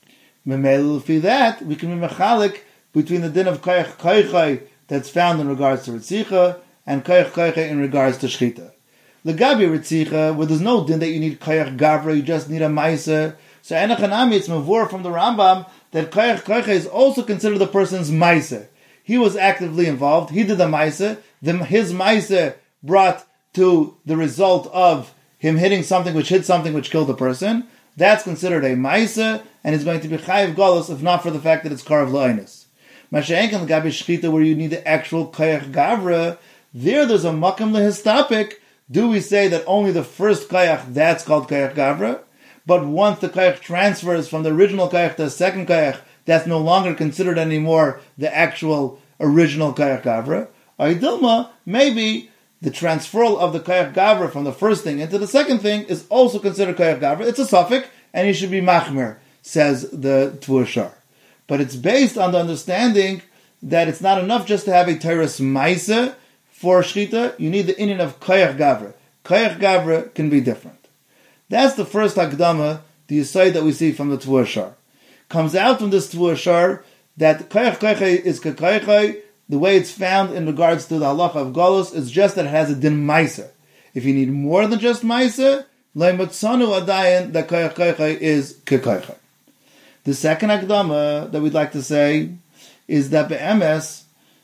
Memel for that, we can be mechalik between the din of koyach koicha that's found in regards to ritzicha and koyach koicha in regards to shchita. Legabi ritzicha, where there's no din that you need koyach gavra, you just need a maisa. So enachanami, it's mavur from the Rambam that koyach koicha is also considered the person's maisa. He was actively involved. He did the maisa. His maisa brought to the result of him hitting something which hit something which killed the person. That's considered a maisa, and it's going to be chayiv galus if not for the fact that it's karev la'aynis. Masha'enken l'gabi shchita, where you need the actual koyach gavra, there's a makam lehistapik. Do we say that only the first koyach, that's called koyach gavra? But once the koyach transfers from the original koyach to the second koyach, that's no longer considered anymore the actual original koyach gavra. Aydilma, maybe the transferal of the koyach gavra from the first thing into the second thing is also considered koyach gavra. It's a suffix, and he should be machmer, says the Tvu Ashar. But it's based on the understanding that it's not enough just to have a teres maisa for shchita. You need the inyan of koyach gavra. Koyach gavra can be different. That's the first hakdama, the yisai that we see from the Tvu Ashar. Comes out from this Tvu Ashar that koyach koicha is koicha the way it's found in regards to the halacha of Golus is just that it has a din ma'aser. If you need more than just ma'aser, leimatzanu adayin, that koyach koyach is kekoyach. The second akdama that we'd like to say is that be'emes,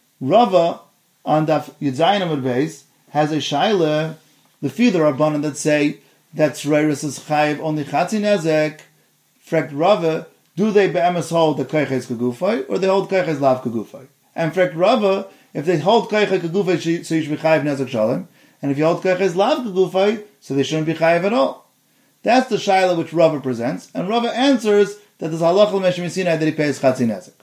Rava on Daf Yudzayin Amud Beis has a shaila, the feeder rabbanon that say that Tzreiris is chayiv only chatzi nezek. Frekt Rava, do they be'emes hold the koyach is kegufay, or they hold koyach is lav kegufay? And frekt Rava, if they hold koyach kegufay, so you should be chayiv nezek shalom, and if you hold koyach is lav kegufay, so they shouldn't be chayiv at all. That's the shaila which Rava presents, and Rava answers that there's halach l'meshem Sinai that he pays chatzi nezek.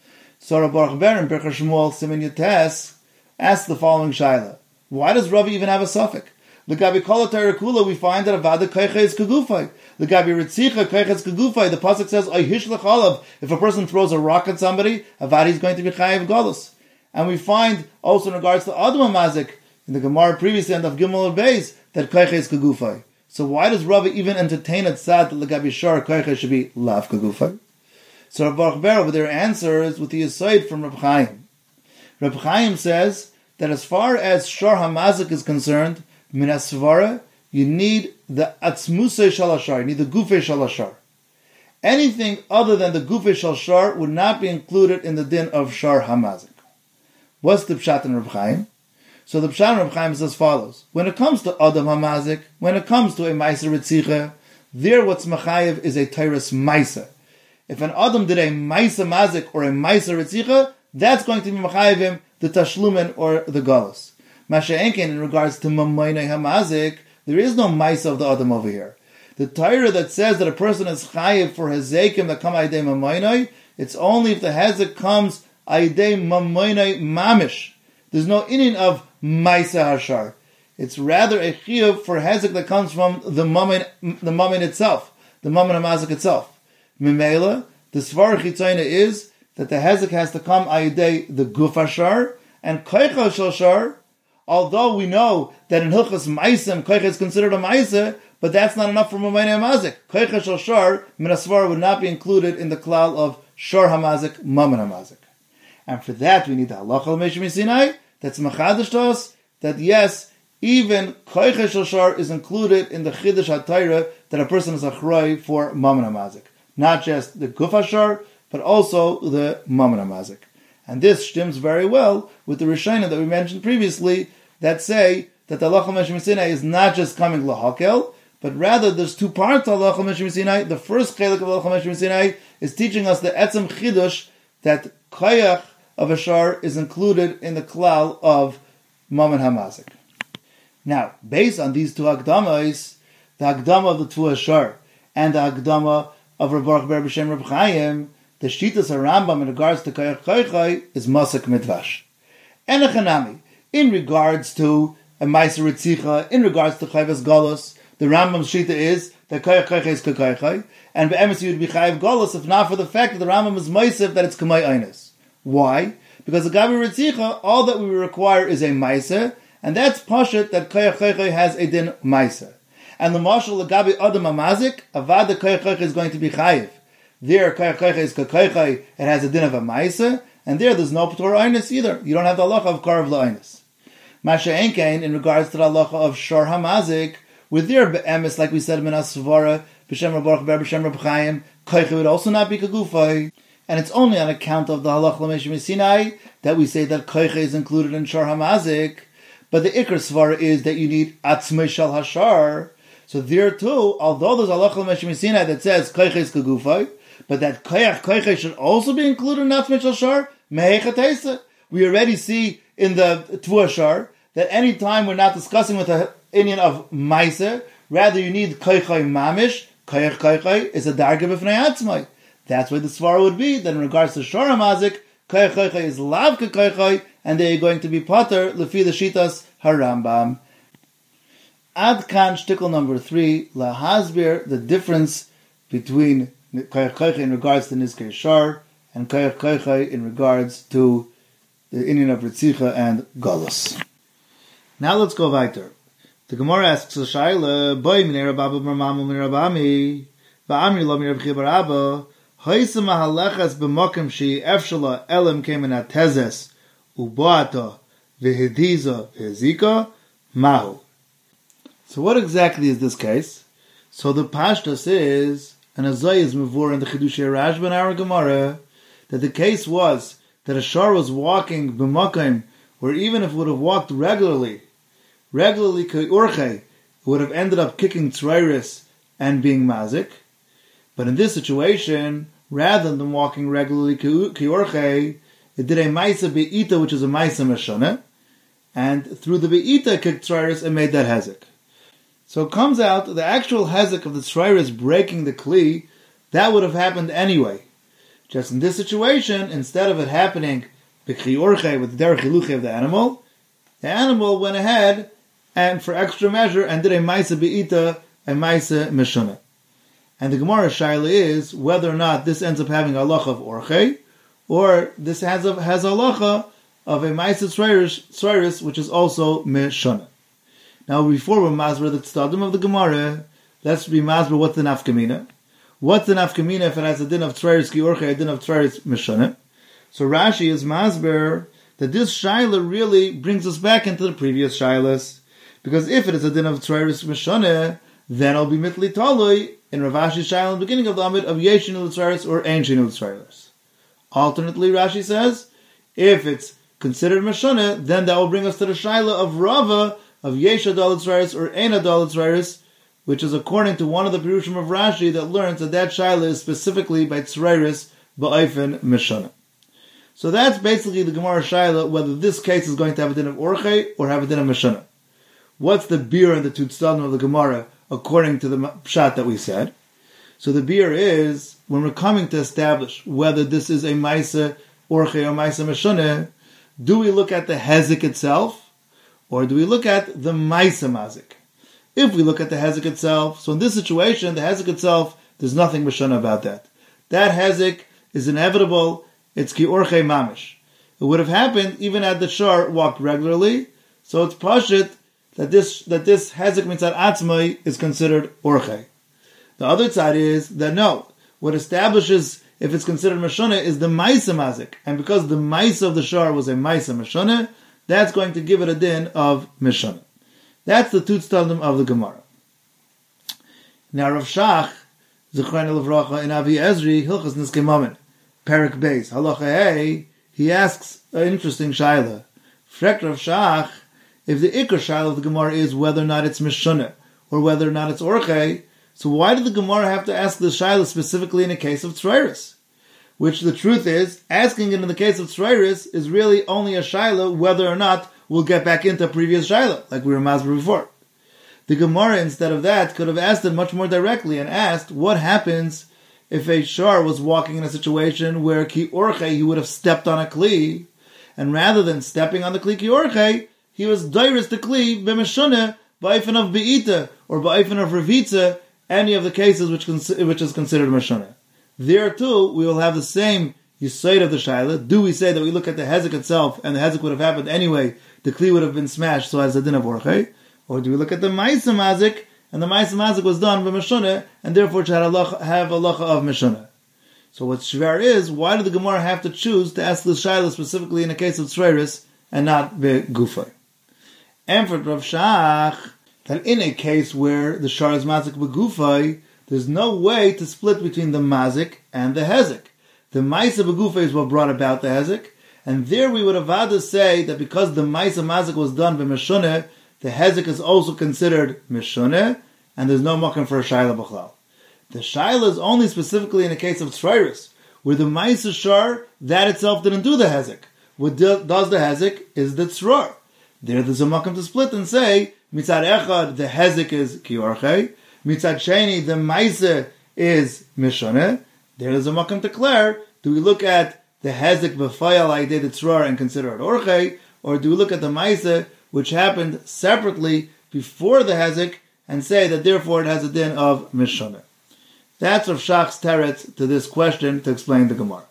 So Rabbi Baruch Ber in Birchas Shmuel Siman Yates asks the following shaila: why does Rava even have a suffix? L'gabi kol ha'Torah kula, we find that avada koycha is kegufay. L'gabi ritzicha koycha is kegufay. The pasuk says oihish l'chalav. If a person throws a rock at somebody, avada is going to be chayav galus. And we find also in regards to Adam Mazik in the Gemara previously end of Gimel Beis that koycha is kegufay. So why does Rava even entertain a tzad that l'gabi shar koycha should be lav kegufay? So Rabbi Baruch Ber over there answers with the aside from Reb Chaim. Reb Chaim says that as far as shar hamazik is concerned, min asvara, you need the atzmusei shalashar, you need the gufei shalashar. Anything other than the gufei shalashar would not be included in the din of shar hamazik. What's the pshat in Reb Chaim? So the pshat in Reb Chaim is as follows: when it comes to adam hamazik, when it comes to a ma'aser ritzicha, there what's machayev is a tyrus ma'aser. If an Adam did a Maisa Mazik or a Maisa Ritzicha, that's going to be Machayivim, the Tashlumen or the Galus. Masha Enken, in regards to Mamoinei HaMazik, there is no Maisa of the Adam over here. The Torah that says that a person is Chayiv for Hezekim that come Aidei Mamoinei, it's only if the Hezek comes Aidei Mamoinei Mamish. There's no inyan of Maisa Hashar. It's rather a Chiyuv for Hezek that comes from the Mammon itself, the Mammon HaMazik itself. Mimela, the Svar Chitzaina is that the Hezek has to come ayidei the Guf Hashar and Koicha Shal, although we know that in Hilchas Maisim, Koicha is considered a Maisa, but that's not enough for Mamayne HaMazik. Koicha Shal, Min HaSvar would not be included in the klal of Shar HaMazik, Mammon HaMazik. And for that we need the Halacha L'Meshim Sinai, that's Machadish to us, that yes, even Koicha Shal is included in the Chiddush HaTorah that a person is achroi for Mammon HaMazik. Not just the Guf Hashar, but also the Mammon HaMazik. And this stems very well with the Rishonim that we mentioned previously that say that the Halacha L'Meshim Sinai is not just coming L'Hakel, but rather there's two parts of Halacha L'Meshim Sinai. The first chelik of Halacha L'Meshim Sinai is teaching us the Etzem Chidush that Koyach of Hashar is included in the klal of Mammon HaMazik. Now, based on these two Hakdamas, the Hakdama of the Tvu Hashar and the Hakdama of Rabbi Baruch Ber B'Shem Reb Chaim, the Shitas HaRambam in regards to Koyach Koychai is Masak Midvash. And a Chanami, in regards to a Meiser Ritzicha, in regards to Chayvas Golos, the Rambam's Shita is that Koyach Koychai is Koychai, and Be'emes you would be Chayv Golos if not for the fact that the Rambam is Meisef that it's Kamay Einis. Why? Because the Gabi Ritzicha, all that we require is a Meiser, and that's Pashat that Koyach Koychai has a din Meiser. And the Mashal Lagabi Adam HaMazik, Avada Koyach is going to be Chayiv. There, Koyach is Koyach, it has a din of a Maisa, and there's no P'tor Einis either. You don't have the halacha of Karav L'Einis. Masha Enkein, in regards to the halacha of Shor HaMazik, with their Be'emes, like we said, Minas Svara, B'Shem Reb Baruch Ber B'Shem Reb Chaim, Koyach would also not be Kagufay. And it's only on account of the halacha L'Meshim Sinai that we say that Koyach is included in Shor HaMazik, but the Ikar Svara is that you need Atzmei Shal Hashar. So there too, although there's a Halacha L'Meshim Sinai that says Koyach is Kagufay, but that Koyach should also be included in Atzmei Shal Hashar, Mehecha Teisa. We already see in the Tvu Hashar that any time we're not discussing with the Indian of Maisa, rather you need Koyach Mamish. Koyach is a Darga B'fnei Atzmai. That's why the Svara would be that in regards to Shor HaMazik, Koyach is Lav Koyach, and they are going to be Pater Lefi the Shitas HaRambam. Ad kan shtickle number 3, lahasbir, the difference between Koyach Koycha in regards to Nizkei Shar and Koyach Koycha in regards to the Indian of Ritzicha and Golus. Now let's go weiter. The Gemara asks a Shaila, Boy minei Rabba Marmamu min Rabami, va'amri lo min Reb Chiya bar Abba, hoysem ha'halechas b'mokem she efshala elam kemen atezes uboata v'hediza v'hezika mahu. So what exactly is this case? So the pashtus is, and Azay is mavur in the Chidushei Rashba in our Gemara, that the case was that a shar was walking b'makayim, where even if it would have walked regularly k'urchei, it would have ended up kicking tzrairis and being mazik. But in this situation, rather than walking regularly k'urchei, it did a maisa be'ita, which is a maisa meshana, and through the be'ita kicked tzrairis and made that hezek. So it comes out, the actual hezek of the tzrairis breaking the kli, that would have happened anyway. Just in this situation, instead of it happening b'kli orchei with the derech hiluchei of the animal went ahead and for extra measure and did a maisa be'ita, a maisa meshana. And the Gemara shaila is whether or not this ends up having halacha of orchei, or this has halacha of a maisa tzrairis, which is also meshana. Now, before we're masber the tzaddim of the Gemara, let's be masber what's the nafkamina. What's the nafkamina if it has a din of tzrairis ki orchei, a din of tzrairis meshana? So Rashi is masber that this shaila really brings us back into the previous shailas, because if it is a din of tzrairis meshana, then it'll be mitli talui in Rav Ashi's shaila in the beginning of the Amid of yeshin tzrairis or ein shin tzrairis. Alternately, Rashi says, if it's considered meshana, then that will bring us to the shaila of Rava of yesh adal tzrairis or ein adal tzrairis, which is according to one of the Pirushim of Rashi that learns that shaila is specifically by tzrairis ba'ayfen meshana. So that's basically the Gemara shaila, whether this case is going to have a din of orchei or have a din of meshana. What's the beer and the two tzadim of the Gemara according to the pshat that we said? So the beer is, when we're coming to establish whether this is a maisa orchei or maisa meshana, do we look at the hezek itself, or do we look at the maisa mazik? If we look at the hezek itself, so in this situation, the hezek itself, there's nothing meshana about that. That hezek is inevitable. It's ki orchei mamish. It would have happened even had the shar walked regularly. So it's pashit that this hezek mitzad atzmai is considered orchei. The other side is that no, what establishes if it's considered meshana is the maisa mazik, and because the maisa of the shar was a maisa meshana, that's going to give it a din of meshana. That's the tutstadim of the Gemara. Now Rav Shach, Zechrani Levracha, in Avi Ezri, Hilchas Niskei Mammon, Perik Beis, Halacha Hey, he asks an interesting shaila. Frek Rav Shach, if the ikar shaila of the Gemara is whether or not it's meshana, or whether or not it's orchei, so why did the Gemara have to ask the shaila specifically in a case of tzrairis? Which the truth is, asking it in the case of tzrairis is really only a shaila whether or not we'll get back into previous shaila, like we were masber before. The Gemara, instead of that, could have asked it much more directly and asked, what happens if a shar was walking in a situation where ki orchei, he would have stepped on a kli, and rather than stepping on the kli ki orchei, he was dairis the kli b'meshuneh ba'ifin of be'ita, or ba'ifin of revitza, any of the cases which is considered meshuneh. There too, we will have the same yisoid of the shaila. Do we say that we look at the hezek itself, and the hezek would have happened anyway, the kli would have been smashed, so as a din of orchei? Or do we look at the maisa mazik, and the maisa mazik was done by meshuneh, and therefore it should have halacha of meshuneh? So what shver is, why did the Gemara have to choose to ask the shaila specifically in a case of tzreiris, and not begufay? And for Rav Shach, that in a case where the shar is mazik begufay, there's no way to split between the mazik and the hezek. The maisa begufay is what brought about the hezek, and there we would have had to say that because the maisa mazik was done by meshuneh, the hezek is also considered meshuneh, and there's no makom for a shaila b'chlal. The shaila is only specifically in the case of tzreiris, where the maisa shar, that itself didn't do the hezek. What does the hezek is the tzror. There's a makom to split and say, mitzad echad, the hezek is ki orchei, mitzad sheni, the maisa is meshuneh. There's a makom to declare, do we look at the hezek b'fayal aydei the tzror and consider it orchei, or do we look at the maisa which happened separately before the hezek and say that therefore it has a din of meshuneh? That's Rav Shach's teretz to this question to explain the Gemara.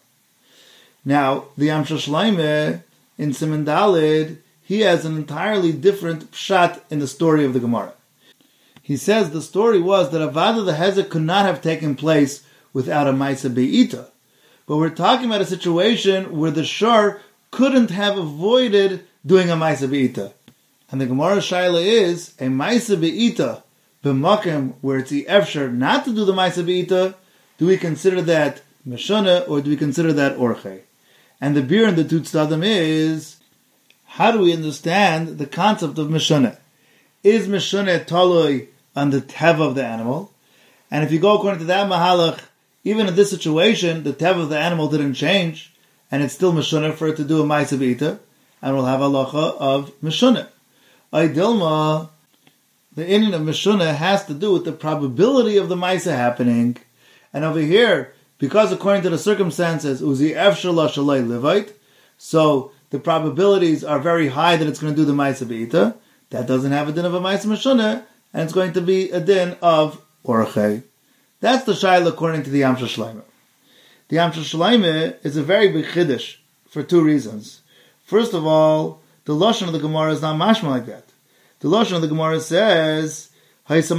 Now, the Amsha Shleimeh in Siman Daled, he has an entirely different pshat in the story of the Gemara. He says the story was that Avada the hezek could not have taken place without a maisa be'ita. But we're talking about a situation where the shar couldn't have avoided doing a Maisa Be'ita. And the Gemara Shaila is, a Maisa Be'ita, b'makim, where it's the efshar not to do the Maisa Be'ita, do we consider that Meshuna, or do we consider that Orche? And the beer in the Tut Tzadim is, how do we understand the concept of Meshuna? Is Meshuna Taloi on the Teva of the animal? And if you go according to that Mahalach, even in this situation, the Teva of the animal didn't change, and it's still Meshuna for it to do a Maisa Be'ita, and we'll have halacha of Meshuna. Dilma, the Indian of Meshuna has to do with the probability of the Maisa happening. And over here, because according to the circumstances, Uzi Efshar La Shalai Levite, so the probabilities are very high that it's going to do the Maisa Be'ita. That doesn't have a din of a Maisa Meshuna, and it's going to be a din of Orche. That's the Shaila according to the Yamsha Shleima. The Yamsha Shleima is a very big Chiddush for two reasons. First of all, the Lashon of the Gemara is not mashma like that. The Lashon of the Gemara says, it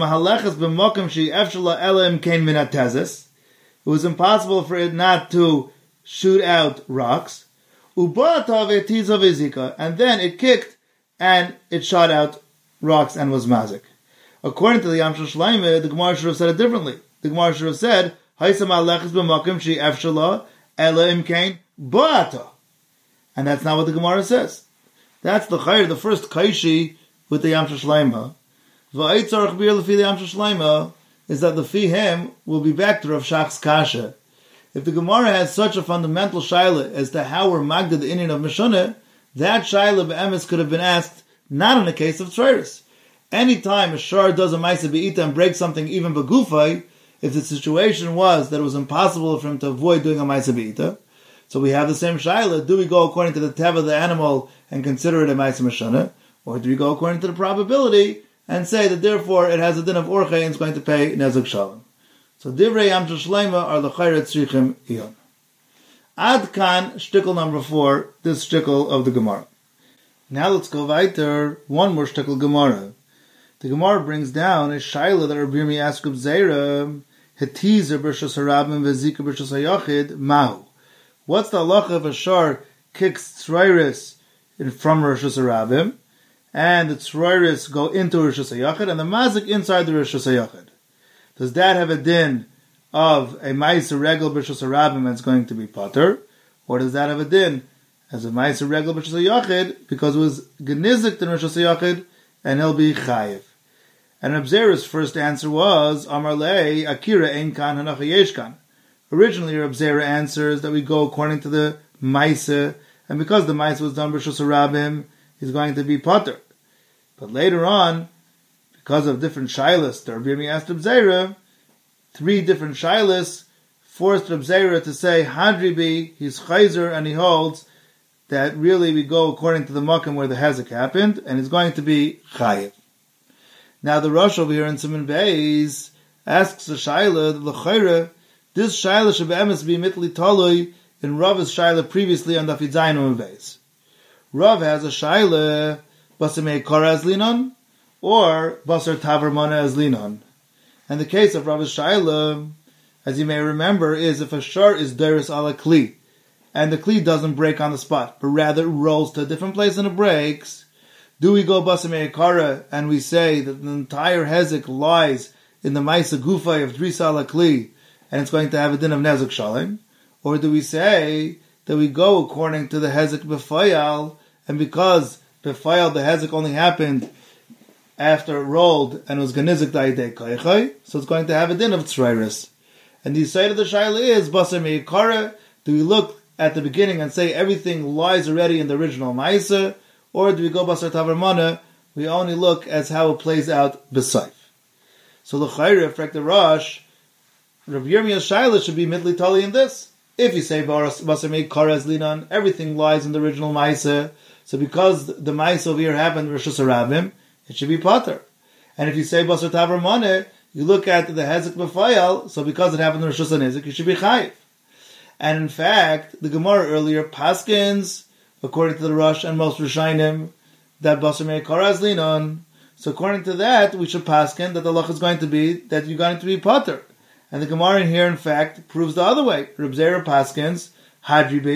was impossible for it not to shoot out rocks. And then it kicked and it shot out rocks and was mazik. According to the Yamsha Shleima, the Gemara should have said it differently. The Gemara should have said, and that's not what the Gemara says. That's the chayr, the first kaishi with the Yamsha Shleima. V'aitzarach bir lefi the Yamsha Shleima is that the fihim will be back to Rav Shach's kasha. If the Gemara has such a fundamental shaila as to how we're magda the Indian of Meshunah, that shaila be'emes could have been asked not in the case of Tzreiris. Anytime a shar does a Maisa Be'ita and breaks something even begufay, if the situation was that it was impossible for him to avoid doing a Maisa Be'ita, so we have the same shaila, do we go according to the teva of the animal and consider it a Maisa Meshunah, or do we go according to the probability and say that therefore it has a din of Orche and it's going to pay Nezek Shalom? So Divrei Yamsha Shleima are the Chayret Tzrichim Iyon. Ad Kan, shtickle number 4, this shtickle of the Gemara. Now let's go weiter, one more shtickle Gemara. The Gemara brings down a shaila that Rabbi Yirmi asked of Zera, Hetizer b'Rishos Harabim v'Zika b'Rishos Hayachid, Mahu. What's the halacha if a shar kicks Tzreiris from Rishos Harabim, and the Tzreiris go into Rishos Hayachid, and the Mazik inside the Rishos Hayachid? Does that have a din of a Ma'aser Regel b'Rishos Harabim and it's going to be Pater? Or does that have a din as a Ma'aser Regel b'Rishos Hayachid because it was Genizik in Rishos Hayachid and he'll be Chayiv? And Reb Zera's first answer was, Amar Lei, Akira Ein Kan Hanacha Yesh Kan. Originally, Reb Zera answers that we go according to the Maisa, and because the Maisa was done b'Rishos Harabim, he's going to be Pater. But later on, because of different shilas, the Reb Yirmi asked Reb Zera, 3 different shilas forced Reb Zera to say, Hadribi, he's Chayzer, and he holds that really we go according to the Makom where the Hezek happened, and he's going to be Chayiv. Now the Rosh over here in Siman Beis asks a shaila, the L'chayra, this shaila should be mitli talui in Rav's shaila previously on the Fidzayin Beis. Rav has a shaila, Basamei Kara as linon, or Basar Tavar Mana as linon. And the case of Rav's shaila, as you may remember, is if a shar is Deiris ala Kli, and the Kli doesn't break on the spot, but rather rolls to a different place and it breaks, do we go Basamei Kara and we say that the entire Hezek lies in the Maisa Gufay of Dris ala Kli, and it's going to have a din of Nezek Shalom? Or do we say that we go according to the Hezek Befayal, and because Befayal, the Hezek only happened after it rolled and it was Ganizik Daidei Koichai, so it's going to have a din of Tzreiris. And the side of the Shaila is Basamei Kara, do we look at the beginning and say everything lies already in the original Maisa, or do we go Basar Tavar Mana, we only look as how it plays out B'Saif? So L'chayre, Frek the Rosh, Rav Yirmiyah's Shaila should be midli tali in this. If you say Basamei Karaz Linan, everything lies in the original Maisa, so because the Maisa over here happened Rishos Harabim, it should be Pater. And if you say Basar Tavar Mana, you look at the Hezek B'Fayal, so because it happened Rishos HaNezik, you should be Chayiv. And in fact, the Gemara earlier paskins, according to the Rosh and most Rishonim, that Basamei Karaz Linan. So according to that, we should paskin that the loch is going to be that you're going to be Pater. And the Gemara in here, in fact, proves the other way. Reb Zera paskins, Hadribi,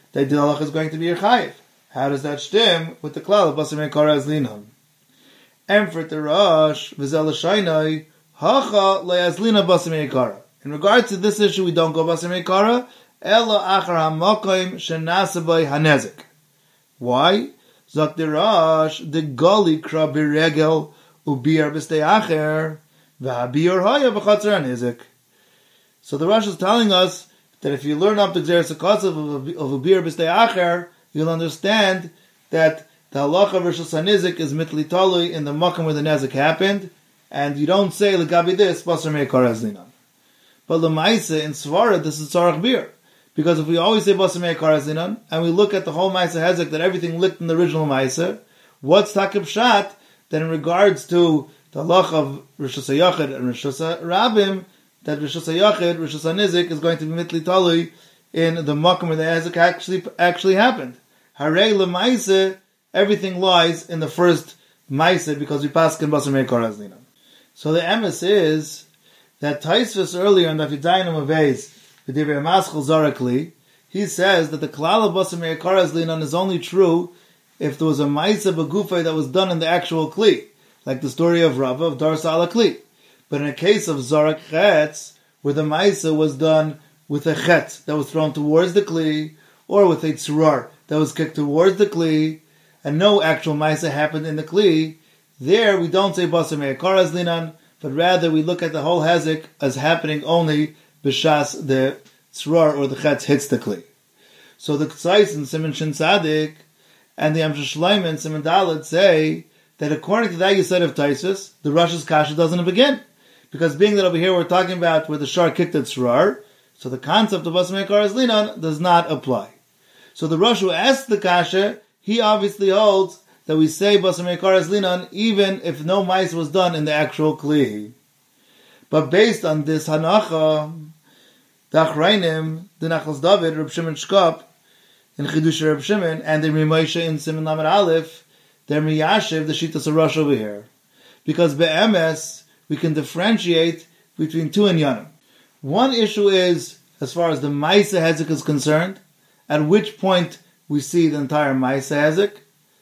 that the halacha is going to be your chayiv. How does that stem with the klal of basar me'ikara as linan? Emfert the Rosh v'zel l'shaynai hacha le'azlina basar me'ikara. In regards to this issue, we don't go basar me'ikara ela achar hamakoim shenasa by hanezik. Why? Zok the Rosh the gali kra biregel ubiar b'stei acher v'habior haya b'chatzar hanezik. So the Rosh is telling us that if you learn up the Gzeres HaKotzev of a beer b'stei acher, you'll understand that the halacha of Rishus HaNizik is mitli talui in the makom where the nezik happened, and you don't say legabi this basar me'ikara as linan. But l'maisa in Svara this is tzarach beer, because if we always say basar me'ikara as linan and we look at the whole Maisa Hezek that everything licked in the original Maisa, what's takib shat? Then in regards to the halacha of Rishus HaYachid and Rishus HaRabim, that Rishus HaYachid, Rishus HaNizik is going to be mitli talui in the makom where the Hezek actually happened. Harei l'maisa, everything lies in the first Maisa because we pass in basar me'ikara as linan. So the emes is that Taisvis earlier in the Fidayim Aveis, V'divrei Maschil Zarakli, he says that the klal of basar me'ikara as linan is only true if there was a Maisa b'gufay that was done in the actual Kli, like the story of Rava of Darsa ala Kli. But in a case of Zarak Chetz, where the Maisa was done with a Chetz that was thrown towards the Kli, or with a Tzrar that was kicked towards the Kli, and no actual Maisa happened in the Kli, there we don't say basar me'ikara as linan, but rather we look at the whole Hezek as happening only b'shas the Tzrar or the Chetz hits the Kli. So the K'tzais in Siman Shin Tzadik and the Amshel Shlomo in Siman Dalet say that according to that Yisod of Taisus, the Rosh's Kasha doesn't begin. Because being that over here we're talking about where the Shar kicked the Tzrar, so the concept of basar me'ikara as linan does not apply. So the Rosh who asked the Kasha, he obviously holds that we say basar me'ikara as linan even if no mice was done in the actual Kli. But based on this Hanacha, the Achrayim, the Nachlas David, Reb Shimon Shkop, in Chidush Reb Shimon, and the Rimoshe in Siman Lamed Aleph, they're miyashiv the Shitas of Rosh over here. Because be'emes, we can differentiate between two inyanim. One issue is, as far as the Maisa Hezek is concerned, at which point we see the entire Maisa Hezek,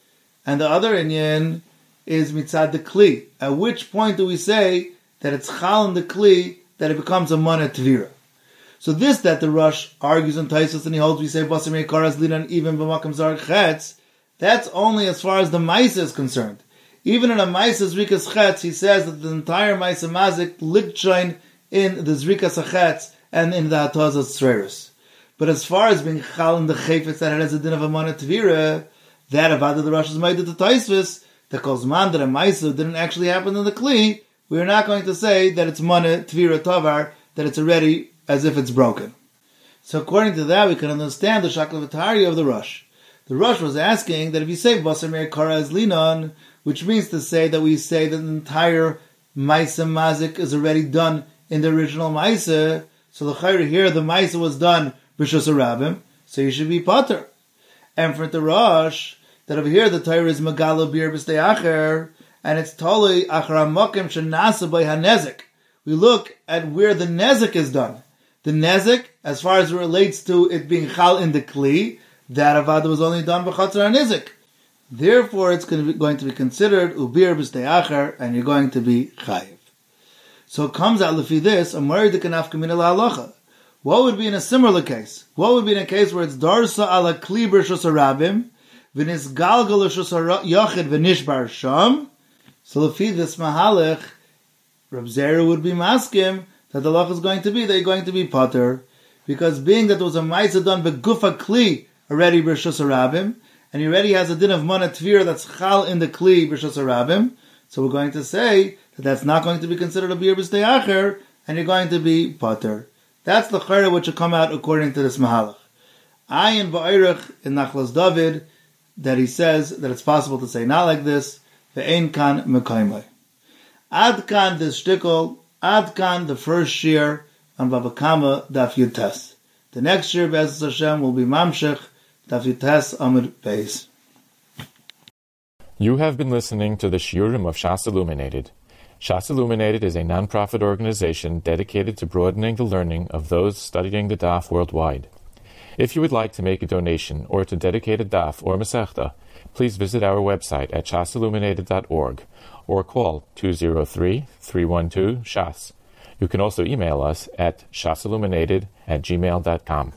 and the other inyan is mitzad the Kli. At which point do we say that it's chal in the Kli, that it becomes a mana tvira? So this that the Rosh argues in Taisus and he holds we say basar me'ikara as linan even b'makam Zarak Chetz, that's only as far as the Maisa is concerned. Even in a Maisa Zrikas Chetz, he says that the entire Maisa Mazik licked shine in the Zrikas Chetz and in the Hatazah Tzreris. But as far as being chal in the Chayfetz that it has a din of a mana tvira, that Avada the Rosh is made to the Taisvis, that calls man that a Maisa didn't actually happen in the Kli, we are not going to say that it's mana tvira tavar, that it's already as if it's broken. So according to that, we can understand the Shaklavatari of the Rosh. The Rosh was asking that if you say basar me'ikara as linan, which means to say that we say that the entire Maisa Mazik is already done in the original Maisa, so the Chayr here, the Maisa was done b'Rishus HaRabim, so you should be Pater. And for the Rosh, that over here the Torah is Megala Bir B'stei Acher, and it's Tolei Achar HaMokim Shenasa by HaNezik. We look at where the Nezik is done. The Nezik, as far as it relates to it being Chal in the Kli, that Avada was only done b'Chatzar HaNizik. Therefore, it's going to be considered ubir b'stei acher, and you're going to be chayiv. So it comes out lefi this a mari de kanaf kamina la'alacha. What would be in a similar case? What would be in a case where it's darsa ala kli b'rishus harabim v'nis galgal b'rishus yachid v'nishbar sham? So lefi this mahalech, Reb Zera would be maskim that the lacha is going to be that you're going to be pater, because being that there was a ma'isa done b'gufa kli already b'rishus harabim, and he already has a din of mana tvir that's chal in the kli b'rishus harabim, so we're going to say that that's not going to be considered a bir b'stei acher, and you're going to be pater. That's the chayra which will come out according to this mahalach. Ayin ba'irich in Nachlas David that he says that it's possible to say not like this. Ve'ein kan mekaymai. Ad kan this shtickle. Ad kan the first shir on Bava Kama daf Yud Tes. The next shir Be'ezus Hashem will be mamshech daf Yud Tes Amud Beis. You have been listening to the Shiurim of Shas Illuminated. Shas Illuminated is a non-profit organization dedicated to broadening the learning of those studying the Daf worldwide. If you would like to make a donation or to dedicate a daf or masechta, please visit our website at shasilluminated.org or call 203-312-SHAS. You can also email us at shasilluminated@gmail.com.